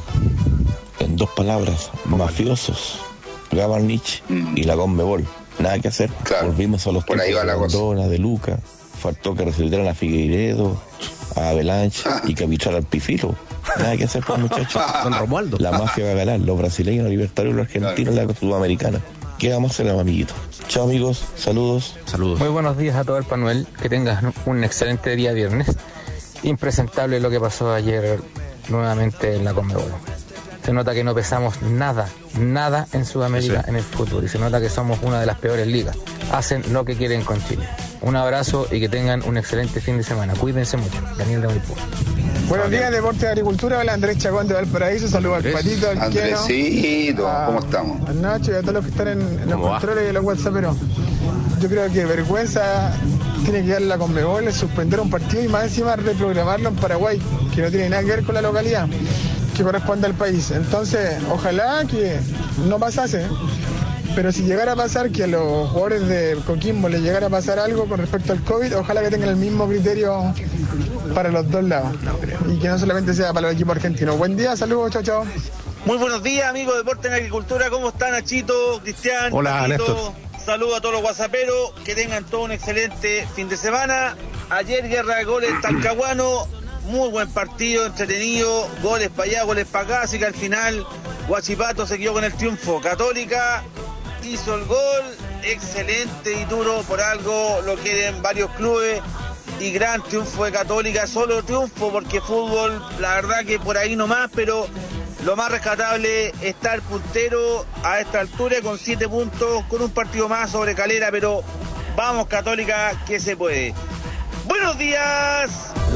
en dos palabras, mafiosos, Gabarnich mm. y la Conmebol. Nada que hacer, claro. Volvimos a los por ahí va la cosa. Dona, de Luca. Faltó que resolvieran a Figueiredo, a Avalanche ah. y capitular al Pifilo. Nada que hacer, pues muchachos. Don Romualdo. La mafia va a ganar, los brasileños, los libertarios, los argentinos, claro. La sudamericana. ¿Qué vamos a hacer, amiguitos? Chao amigos, saludos. Saludos. Muy buenos días a todo el Panuel, que tengas un excelente día viernes. Impresentable lo que pasó ayer nuevamente en la Conmebol. Se nota que no pesamos nada, nada en Sudamérica sí. en el fútbol, y se nota que somos una de las peores ligas. Hacen lo que quieren con Chile. Un abrazo y que tengan un excelente fin de semana. Cuídense mucho. Daniel de Maipú. Buenos días, Deporte de Agricultura. Hola, Andrés Chacón de Valparaíso. Saludos al Patito, al Andresito, a, ¿cómo estamos? A Nacho y a todos los que están en, en los controles y los whatsapperos. Yo creo que vergüenza tiene que dar la Conmebol, suspender un partido y más encima reprogramarlo en Paraguay, que no tiene nada que ver con la localidad que corresponde al país. Entonces, ojalá que no pasase. Pero si llegara a pasar que a los jugadores de Coquimbo les llegara a pasar algo con respecto al COVID, ojalá que tengan el mismo criterio para los dos lados. Y que no solamente sea para los equipos argentinos. Buen día, saludos, chao, chao. Muy buenos días, amigos de Deporte en Agricultura. ¿Cómo están, Nachito, Cristian? Hola, Nachito. Néstor. Saludos a todos los whatsapperos. Que tengan todo un excelente fin de semana. Ayer, guerra de goles en Talcahuano. Muy buen partido, entretenido. Goles para allá, goles para acá. Así que al final, Huachipato se quedó con el triunfo. Católica hizo el gol, excelente y duro, por algo lo quieren varios clubes, y gran triunfo de Católica, solo triunfo porque fútbol, la verdad que por ahí nomás, pero lo más rescatable es estar puntero a esta altura con siete puntos, con un partido más sobre Calera, pero vamos Católica que se puede. Buenos días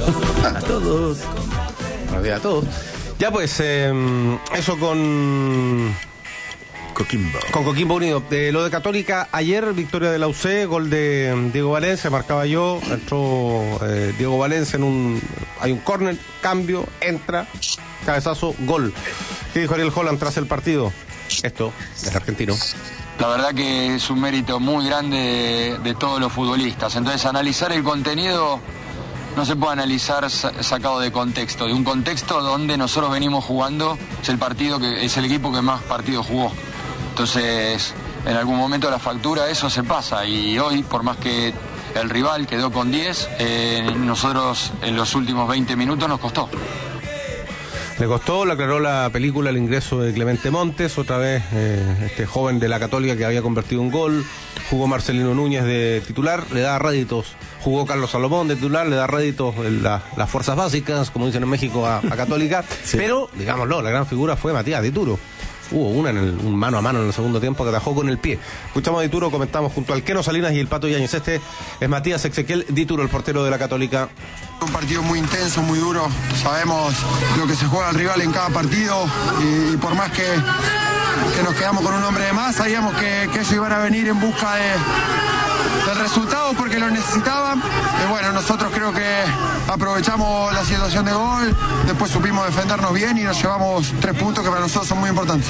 a todos. Buenos días a todos. Ya pues, eh, eso con... Coquimbo. Con Coquimbo Unido. Eh, lo de Católica, ayer, victoria de la U C, gol de Diego Valencia, marcaba yo, entró eh, Diego Valencia en un... Hay un córner, cambio, entra, cabezazo, gol. ¿Qué dijo Ariel Holland tras el partido? Esto es argentino. La verdad que es un mérito muy grande de, de todos los futbolistas. Entonces, analizar el contenido no se puede analizar sacado de contexto, de un contexto donde nosotros venimos jugando, es el partido que es el equipo que más partidos jugó. Entonces, en algún momento la factura, eso se pasa, y hoy, por más que el rival quedó con diez, eh, nosotros en los últimos veinte minutos nos costó. Le costó, le aclaró la película el ingreso de Clemente Montes, otra vez eh, este joven de la Católica que había convertido un gol. Jugó Marcelino Núñez de titular, le da réditos. Jugó Carlos Salomón de titular, le da réditos en la, las fuerzas básicas, como dicen en México, a, a Católica. Sí. Pero, digámoslo, la gran figura fue Matías Dituro. Hubo una en el, un mano a mano en el segundo tiempo que atajó con el pie. Escuchamos a Dituro, comentamos junto al Keno Salinas y el Pato Yáñez. Este es Matías Ezequiel Dituro, el portero de la Católica. Un partido muy intenso, muy duro. Sabemos lo que se juega el rival en cada partido y, y por más que, que nos quedamos con un hombre de más, sabíamos que, que ellos iban a venir en busca de, del resultado porque lo necesitaban. Y bueno, nosotros creo que aprovechamos la situación de gol, después supimos defendernos bien y nos llevamos tres puntos que para nosotros son muy importantes.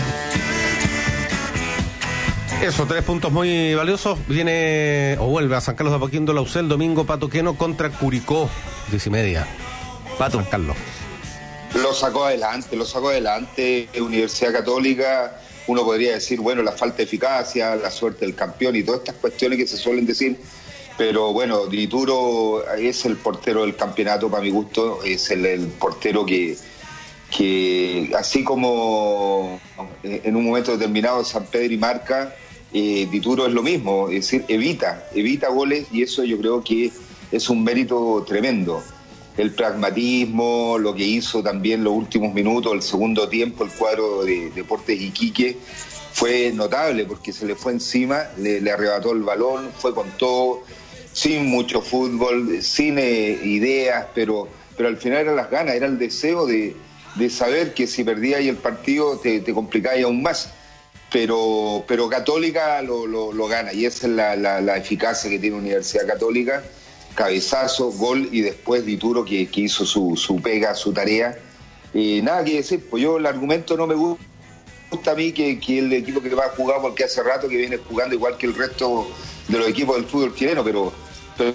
Eso, tres puntos muy valiosos. Viene o vuelve a San Carlos de Apoquindo la U C E L domingo, Pato Queno contra Curicó, diez y media. Pato. San Carlos. Lo sacó adelante, lo sacó adelante Universidad Católica. Uno podría decir, bueno, la falta de eficacia, la suerte del campeón y todas estas cuestiones que se suelen decir. Pero bueno, Dituro es el portero del campeonato para mi gusto, es el, el portero que, que así como en un momento determinado San Pedro y marca, eh, Dituro es lo mismo, es decir, evita, evita goles y eso yo creo que es un mérito tremendo. El pragmatismo, lo que hizo también los últimos minutos, el segundo tiempo, el cuadro de Deportes Iquique, fue notable porque se le fue encima, le, le arrebató el balón, fue con todo, sin mucho fútbol, sin eh, ideas, pero, pero al final eran las ganas, era el deseo de, de saber que si perdías el partido te, te complicáis aún más. Pero, pero Católica lo, lo, lo gana y esa es la, la, la eficacia que tiene Universidad Católica. Cabezazo, gol y después Dituro que, que hizo su, su pega, su tarea. Eh, nada que decir, pues yo el argumento no me gusta. gusta a mí que, que el equipo que va a jugar, porque hace rato que viene jugando igual que el resto de los equipos del fútbol chileno, pero... pero...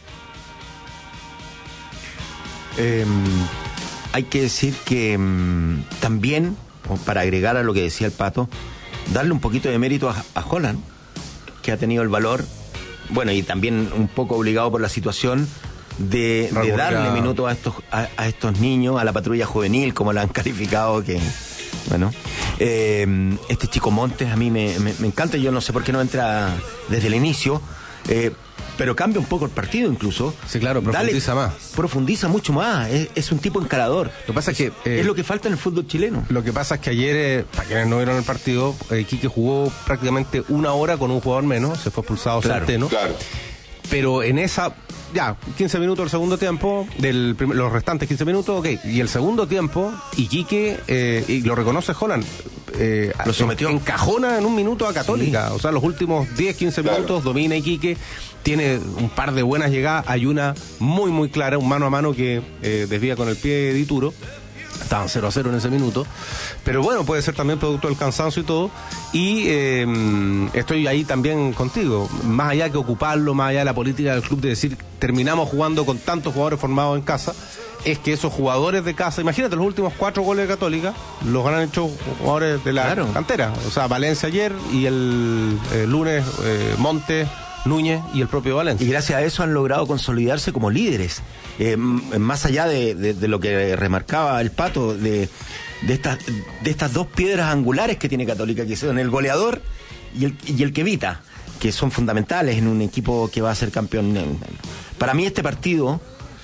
Eh, hay que decir que um, también, para agregar a lo que decía el Pato, darle un poquito de mérito a, a Holland, que ha tenido el valor, bueno, y también un poco obligado por la situación de, de darle minutos a estos, a, a estos niños, a la patrulla juvenil, como la han calificado, que... Bueno, eh, este chico Montes a mí me, me, me encanta, yo no sé por qué no entra desde el inicio, eh, pero cambia un poco el partido incluso. Sí, claro, profundiza Dale, más. Profundiza mucho más, es, es un tipo encarador. Lo que pasa es que... Eh, es lo que falta en el fútbol chileno. Lo que pasa es que ayer, eh, para quienes no vieron el partido, eh, Quique jugó prácticamente una hora con un jugador menos, se fue expulsado claro, Centeno. Claro. Pero en esa... Ya, quince minutos del segundo tiempo, del primer, los restantes quince minutos, ok. Y el segundo tiempo, Iquique, eh, y lo reconoce Holland, eh, lo sometió. Encajona en un minuto a Católica. Sí. O sea, los últimos diez, quince claro. minutos domina Iquique, tiene un par de buenas llegadas, hay una muy, muy clara, un mano a mano que eh, desvía con el pie de Dituro. Estaban cero a cero en ese minuto, pero bueno, puede ser también producto del cansancio y todo, y eh, estoy ahí también contigo, más allá que ocuparlo, más allá de la política del club de decir, terminamos jugando con tantos jugadores formados en casa, es que esos jugadores de casa, imagínate los últimos cuatro goles de Católica, los han hecho jugadores de la claro. cantera, o sea, Valencia ayer y el, el lunes eh, Montes, Núñez y el propio Valencia. Y gracias a eso han logrado consolidarse como líderes. Eh, más allá de, de, de lo que remarcaba el Pato, de, de, estas, de estas dos piedras angulares que tiene Católica, que son el goleador y el, y el que evita, que son fundamentales en un equipo que va a ser campeón. Para mí este partido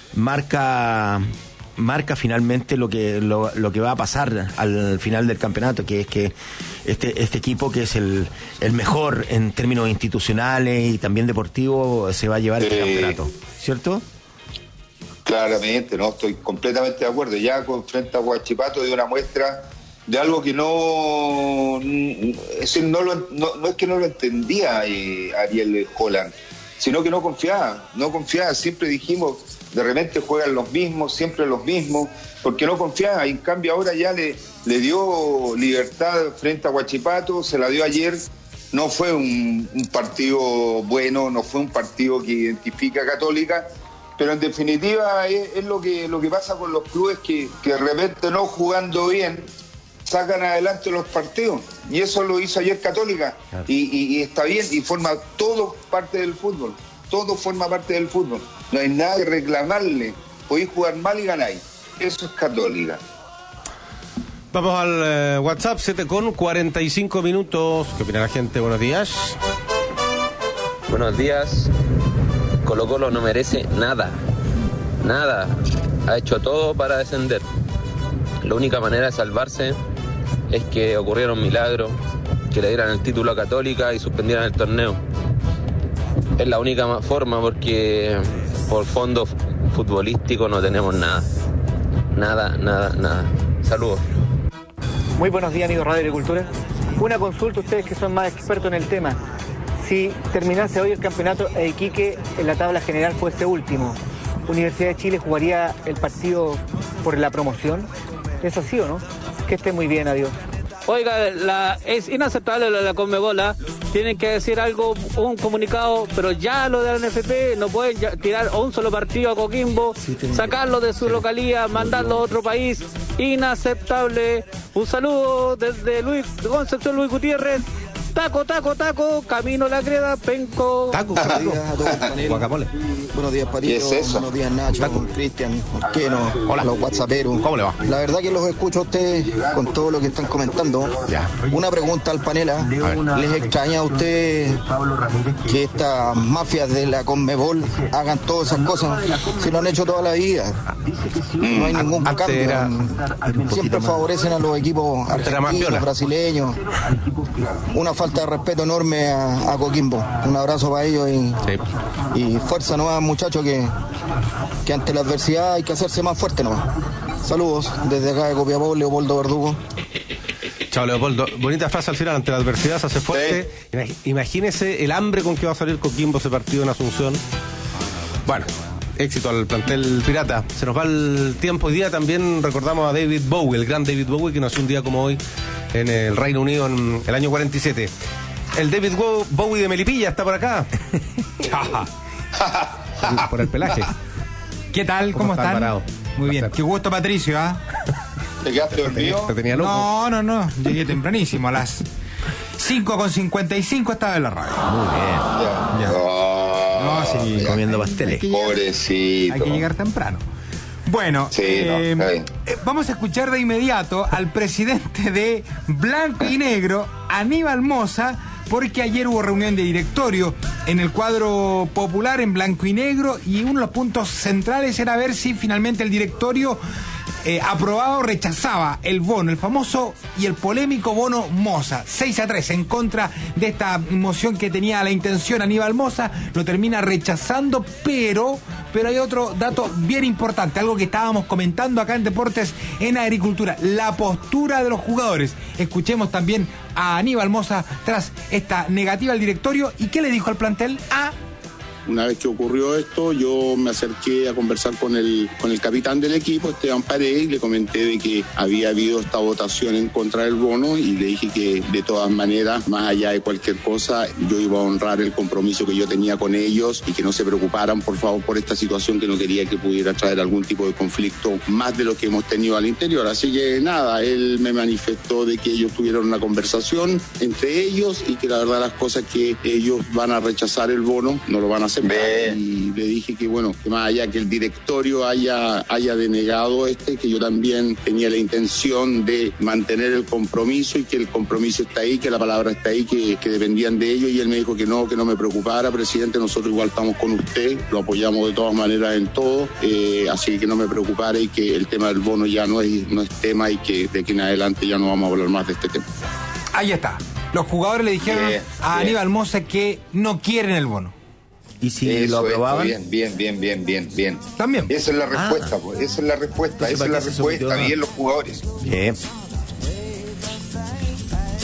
marca... marca finalmente lo que lo, lo que va a pasar al final del campeonato, que es que este este equipo que es el, el mejor en términos institucionales y también deportivos se va a llevar este eh, campeonato, ¿cierto? Claramente, no, estoy completamente de acuerdo. Ya con frente a Huachipato dio una muestra de algo que no es decir, no, lo, no, no es que no lo entendía eh, Ariel Holland. sino que no confiaba, no confiaba, siempre dijimos, de repente juegan los mismos, siempre los mismos, porque no confiaba, y en cambio ahora ya le, le dio libertad frente a Huachipato, se la dio ayer. No fue un, un partido bueno, no fue un partido que identifica a Católica, pero en definitiva es, es lo que lo que pasa con los clubes que, que de repente no jugando bien sacan adelante los partidos, y eso lo hizo ayer Católica, claro. y, y, y está bien, y forma todo parte del fútbol, todo forma parte del fútbol, no hay nada que reclamarle, podéis jugar mal y ganáis, eso es Católica. Vamos al eh, WhatsApp, siete con cuarenta y cinco minutos. ¿Qué opina la gente? Buenos días. Buenos días. Colo Colo no merece nada. Nada. Ha hecho todo para descender. La única manera de salvarse es que ocurriera un milagro, que le dieran el título a Católica y suspendieran el torneo. Es la única forma, porque por fondo futbolístico no tenemos nada. Nada, nada, nada. Saludos. Muy buenos días, amigos Radio Agricultura. Una consulta, ustedes que son más expertos en el tema. Si terminase hoy el campeonato e Iquique en la tabla general fuese último, ¿Universidad de Chile jugaría el partido por la promoción? ¿Es así o no? Que esté muy bien, adiós. Oiga, la, es inaceptable lo de la Conmebol, ¿eh? Tienen que decir algo, un comunicado, pero ya lo de la N F P no pueden ya, tirar un solo partido a Coquimbo, sí, sacarlo de su sí. localidad, mandarlo a otro país. Inaceptable. Un saludo desde Luis, Concepción Luis Gutiérrez. Taco, taco, taco, camino la greda, penco. Taco, buenos días a todos, panel. Guacamole. Buenos días, Patito. ¿Es eso? Buenos días, Nacho, Cristian, Marqueno, hola, los whatsapperos. ¿Cómo le va? La verdad que los escucho a ustedes con todo lo que están comentando. Ya. Una pregunta al panel. ¿Les extraña a ustedes que estas mafias de la Conmebol hagan todas esas cosas? Si lo han hecho toda la vida. No hay ningún Antes cambio. era... Siempre favorecen a los equipos argentinos, brasileños. Una falta de respeto enorme a, a Coquimbo. Un abrazo para ellos y, sí. y fuerza nomás, muchachos, que, que ante la adversidad hay que hacerse más fuerte nomás. Saludos desde acá de Copiapó, Leopoldo Verdugo. Chao, Leopoldo. Bonita frase al final, ante la adversidad se hace fuerte. Sí. Imagínese el hambre con que va a salir Coquimbo ese partido en Asunción. Bueno, éxito al plantel pirata. Se nos va el tiempo. Hoy día también recordamos a David Bowie, el gran David Bowie, que nació un día como hoy en el Reino Unido en el año cuarenta y siete. El David Bowie de Melipilla está por acá. Por el pelaje. ¿Qué tal? ¿Cómo, ¿Cómo están? Parado? Muy bien. Qué gusto, Patricio, ¿ah? ¿eh? ¿Te quedaste dormido? ¿Te tenía loco? No, no, no. Llegué tempranísimo. A las cinco con cincuenta y cinco estaba en la radio. Muy bien. Ya. Oh, no, sí. Comiendo pasteles. Hay Pobrecito. Hay que llegar temprano. Bueno, sí, eh, no, eh, vamos a escuchar de inmediato al presidente de Blanco y Negro, Aníbal Mosa, porque ayer hubo reunión de directorio en el cuadro popular en Blanco y Negro, y uno de los puntos centrales era ver si finalmente el directorio eh, aprobaba o rechazaba el bono, el famoso y el polémico bono Mosa. seis a tres en contra de esta moción que tenía la intención Aníbal Mosa, lo termina rechazando, pero... Pero hay otro dato bien importante, algo que estábamos comentando acá en Deportes en Agricultura, la postura de los jugadores. Escuchemos también a Aníbal Mosa tras esta negativa al directorio. ¿Y qué le dijo al plantel? A... Una vez que ocurrió esto, yo me acerqué a conversar con el, con el capitán del equipo, Esteban Paredes, y le comenté de que había habido esta votación en contra del bono, y le dije que de todas maneras, más allá de cualquier cosa, yo iba a honrar el compromiso que yo tenía con ellos y que no se preocuparan, por favor, por esta situación, que no quería que pudiera traer algún tipo de conflicto más de lo que hemos tenido al interior. Así que nada, él me manifestó de que ellos tuvieron una conversación entre ellos y que la verdad las cosas que ellos van a rechazar el bono, no lo van a hacer. Y le dije que bueno, que más allá que el directorio haya, haya denegado este, que yo también tenía la intención de mantener el compromiso, y que el compromiso está ahí, que la palabra está ahí, que, que dependían de ellos, y él me dijo que no, que no me preocupara, presidente, nosotros igual estamos con usted, lo apoyamos de todas maneras en todo, eh, así que no me preocupara, y que el tema del bono ya no es, no es tema, y que de aquí en adelante ya no vamos a hablar más de este tema. Ahí está. Los jugadores le dijeron bien, a bien. Aníbal Mosa que no quieren el bono. ¿Y si Eso lo aprobaban? Es, bien, bien, bien, bien, bien. También. Esa es la respuesta, ah. pues. Esa es la respuesta, esa es la respuesta. Bien los jugadores. Bien.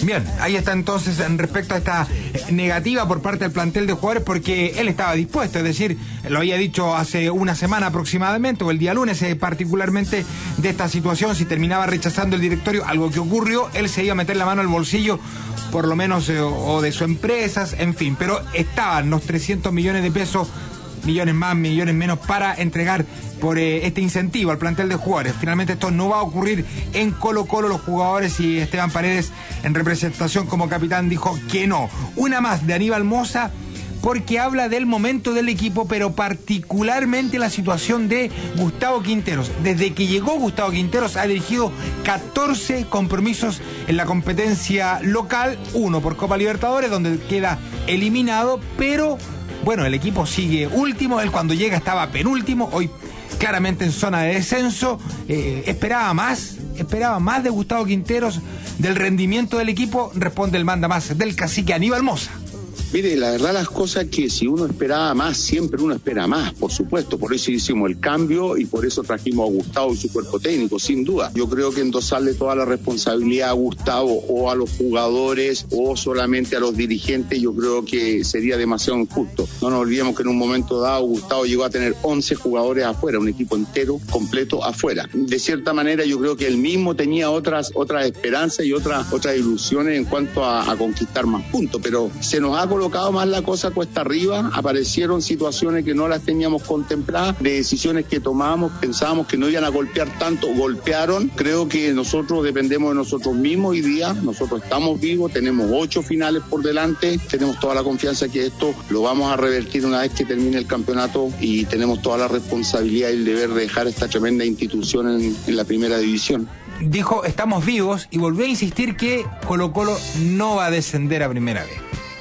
Bien, ahí está entonces en respecto a esta negativa por parte del plantel de jugadores, porque él estaba dispuesto, es decir, lo había dicho hace una semana aproximadamente, o el día lunes eh, particularmente, de esta situación, si terminaba rechazando el directorio, algo que ocurrió, él se iba a meter la mano al bolsillo, por lo menos, eh, o de sus empresas, en fin, pero estaban los trescientos millones de pesos, millones más, millones menos, para entregar por eh, este incentivo al plantel de jugadores. Finalmente esto no va a ocurrir en Colo Colo. Los jugadores y Esteban Paredes, en representación como capitán, dijo que no. Una más de Aníbal Mosa, porque habla del momento del equipo, pero particularmente la situación de Gustavo Quinteros. Desde que llegó Gustavo Quinteros ha dirigido catorce compromisos en la competencia local, uno por Copa Libertadores, donde queda eliminado, pero bueno, el equipo sigue último. Él cuando llega estaba penúltimo, hoy claramente en zona de descenso. Eh, esperaba más, esperaba más de Gustavo Quinteros, del rendimiento del equipo. Responde el manda más del cacique Aníbal Mosa. Mire, la verdad las cosas que si uno esperaba más, siempre uno espera más, por supuesto. Por eso hicimos el cambio y por eso trajimos a Gustavo y su cuerpo técnico, sin duda. Yo creo que endosarle toda la responsabilidad a Gustavo o a los jugadores o solamente a los dirigentes, yo creo que sería demasiado injusto. No nos olvidemos que en un momento dado Gustavo llegó a tener once jugadores afuera, un equipo entero, completo afuera. De cierta manera yo creo que él mismo tenía otras, otras esperanzas y otras, otras ilusiones en cuanto a, a conquistar más puntos, pero se nos ha colocado colocado más la cosa cuesta arriba, aparecieron situaciones que no las teníamos contempladas, de decisiones que tomábamos, pensábamos que no iban a golpear tanto, golpearon. Creo que nosotros dependemos de nosotros mismos hoy día, nosotros estamos vivos, tenemos ocho finales por delante, tenemos toda la confianza que esto lo vamos a revertir una vez que termine el campeonato y tenemos toda la responsabilidad y el deber de dejar esta tremenda institución en, en la primera división. Dijo, estamos vivos, y volvió a insistir que Colo Colo no va a descender a primera vez.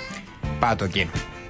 Pato, ¿quién?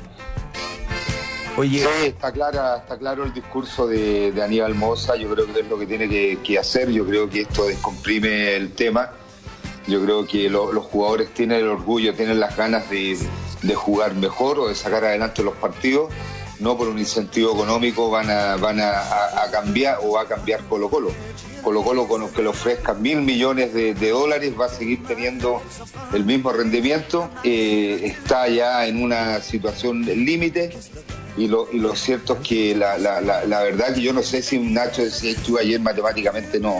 Oye, sí, está clara, está claro el discurso de, de Aníbal Mosa. Yo creo que es lo que tiene que, que hacer. Yo creo que esto descomprime el tema. Yo creo que lo, los jugadores tienen el orgullo, tienen las ganas de, de jugar mejor o de sacar adelante los partidos. No por un incentivo económico van a, van a, a, a cambiar o va a cambiar Colo Colo. Colo Colo, con los que le ofrezcan mil millones de, de dólares, va a seguir teniendo el mismo rendimiento. Eh, está ya en una situación límite y lo, y lo cierto es que la, la, la, la verdad que yo no sé si Nacho decía esto ayer, matemáticamente no,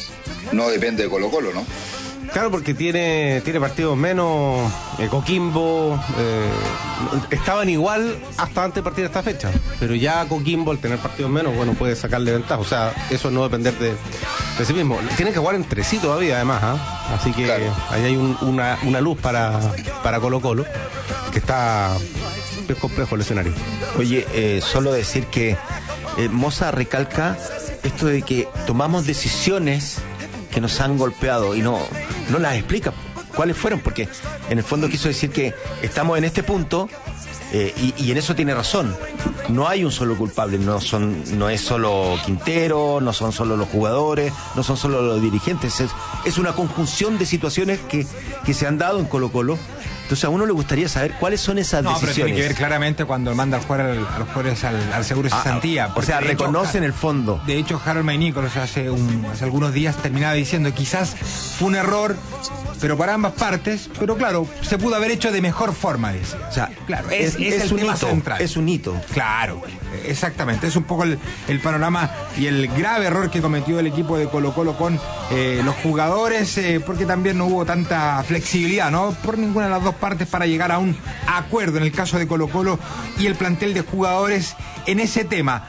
no depende de Colo Colo, ¿no? Claro, porque tiene tiene partidos menos, eh, Coquimbo, eh, estaban igual hasta antes de partir de esta fecha, pero ya Coquimbo, al tener partidos menos, bueno, puede sacarle ventaja, o sea, eso no depender de, de sí mismo. Tienen que jugar entre sí todavía, además, ¿eh? Así que claro, ahí hay un, una, una luz para, para Colo Colo, que está, es complejo el escenario. Oye, eh, solo decir que eh, Mosa recalca esto de que tomamos decisiones que nos han golpeado y no, no las explica cuáles fueron, porque en el fondo quiso decir que estamos en este punto eh, y, y en eso tiene razón. No hay un solo culpable, no son, no es solo Quintero, no son solo los jugadores, no son solo los dirigentes, es, es una conjunción de situaciones que, que se han dado en Colo Colo. Entonces a uno le gustaría saber cuáles son esas no, decisiones. No, pero tiene que ver claramente cuando manda al jugador, al, a los jugadores al, al seguro de cesantía. Ah, o sea, reconocen el fondo. De hecho, Harold May Nichols hace, un, hace algunos días terminaba diciendo quizás fue un error, pero para ambas partes, pero claro, se pudo haber hecho de mejor forma, dice. O sea, claro, es, es, es el tema hito, central. Es un hito. Claro, exactamente. Es un poco el, el panorama y el grave error que cometió el equipo de Colo Colo con eh, los jugadores, eh, porque también no hubo tanta flexibilidad, ¿no? Por ninguna de las dos partes para llegar a un acuerdo en el caso de Colo Colo y el plantel de jugadores en ese tema.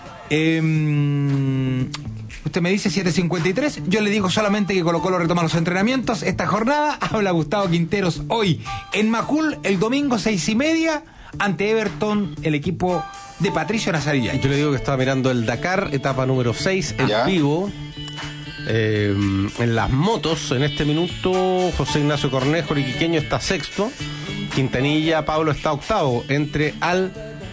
Eh, Usted me dice siete cincuenta y tres, yo le digo solamente que Colo Colo retoma los entrenamientos esta jornada. Habla Gustavo Quinteros hoy en Macul, el domingo seis y media, ante Everton, el equipo de Patricio Nazarillo. Yo le digo que estaba mirando el Dakar, etapa número seis, en ¿Ya? vivo. Eh, en las motos, en este minuto, José Ignacio Cornejo, el iquiqueño, está sexto. Quintanilla, Pablo está octavo. Entre Al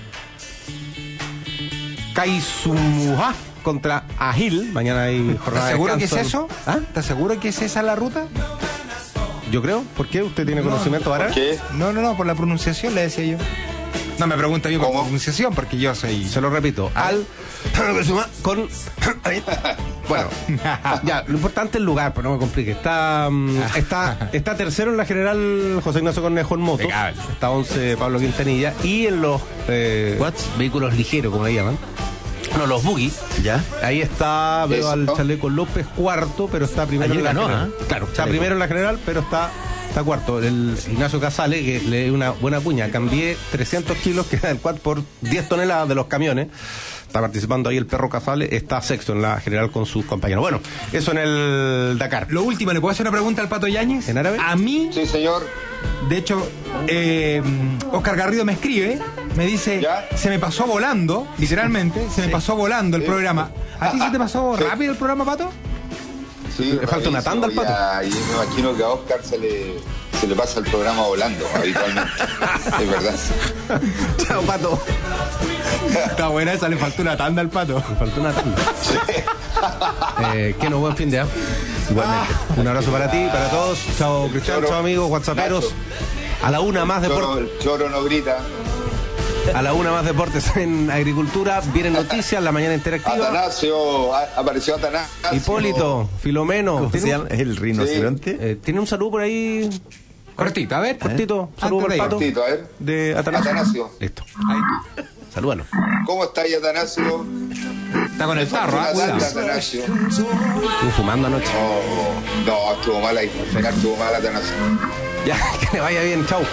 Kaisumuja contra Agil. Mañana hay jornada. ¿Estás seguro de que es eso? ¿Ah? ¿Estás seguro que es esa la ruta? Yo creo. ¿Por qué? ¿Usted tiene no, conocimiento, Vara? ¿Por qué? No, no, no, por la pronunciación le decía yo. No me pregunte a mí por pronunciación, porque yo soy... Se lo repito, al... con... Bueno, ya, lo importante es el lugar, pero no me complique. Está, está, está tercero en la general José Ignacio Cornejo en moto. Está once Pablo Quintanilla. Y en los eh, vehículos ligeros, como le llaman. No, los buggy. ¿Ya? Ahí está, veo al Chaleco López cuarto, pero está primero Ayer en la ganó, general. ¿eh? Claro, está primero en la general, pero está... Está cuarto, el Ignacio Casale, que le dio una buena cuña. Cambié trescientos kilos, que era el quad, por diez toneladas de los camiones. Está participando ahí el perro Casale, está sexto en la general con sus compañeros. Bueno, eso en el Dakar. Lo último, ¿le puedo hacer una pregunta al Pato Yáñez? ¿En árabe? A mí. Sí, señor. De hecho, eh, Oscar Garrido me escribe, me dice, ¿ya? Se me pasó volando, literalmente, se me sí. pasó volando el sí. programa. ¿A ti se te pasó sí. rápido el programa, Pato? Sí, le falta una tanda al Pato. Y me imagino que a Oscar se le, se le pasa el programa volando habitualmente. Es verdad. Chao, Pato. Está buena esa, le faltó una tanda al Pato. Le faltó una tanda. Sí. Eh, que no, buen fin de año. Igualmente. Ah. Un abrazo para ti, para todos. Chao, Cristian, chao, amigos, whatsapperos. A la una más deportes. El choro no grita. A la una más deportes en agricultura. Vienen noticias, la mañana interactiva. Atanasio, apareció Atanasio. Hipólito, Filomeno. ¿Cómo se llama? ¿Es el rinoceronte? Sí. Eh, ¿Tiene un saludo por ahí? Cortito, a ver. Cortito, ¿eh? Saludo por el Pato. Cortito, a ver. De Atanasio. Atanasio. Listo. Ahí. Salúdanos. ¿Cómo está ahí, Atanasio? Está con el tarro, ¿ah? Atanasio. Estuvo fumando anoche. Oh, no, estuvo mal ahí. Estuvo mal, Atanasio. Ya, que le vaya bien. Chau.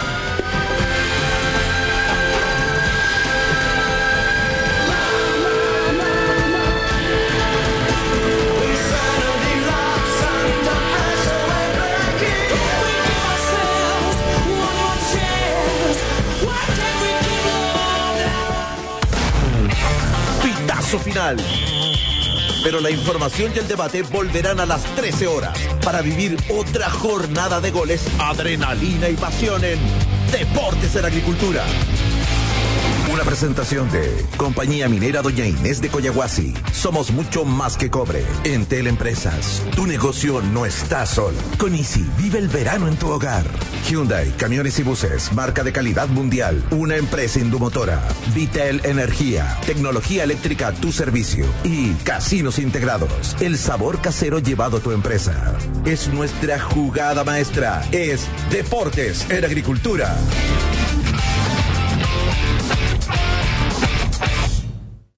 Final. Pero la información y el debate volverán a las trece horas para vivir otra jornada de goles, adrenalina y pasión en Deportes en Agricultura. Una presentación de Compañía Minera Doña Inés de Coyahuasi. Somos mucho más que cobre. Entel Empresas. Tu negocio no está solo. Con Easy, vive el verano en tu hogar. Hyundai, camiones y buses, marca de calidad mundial. Una empresa indumotora. Vitel Energía. Tecnología eléctrica a tu servicio. Y Casinos Integrados. El sabor casero llevado a tu empresa. Es nuestra jugada maestra. Es Deportes en Agricultura.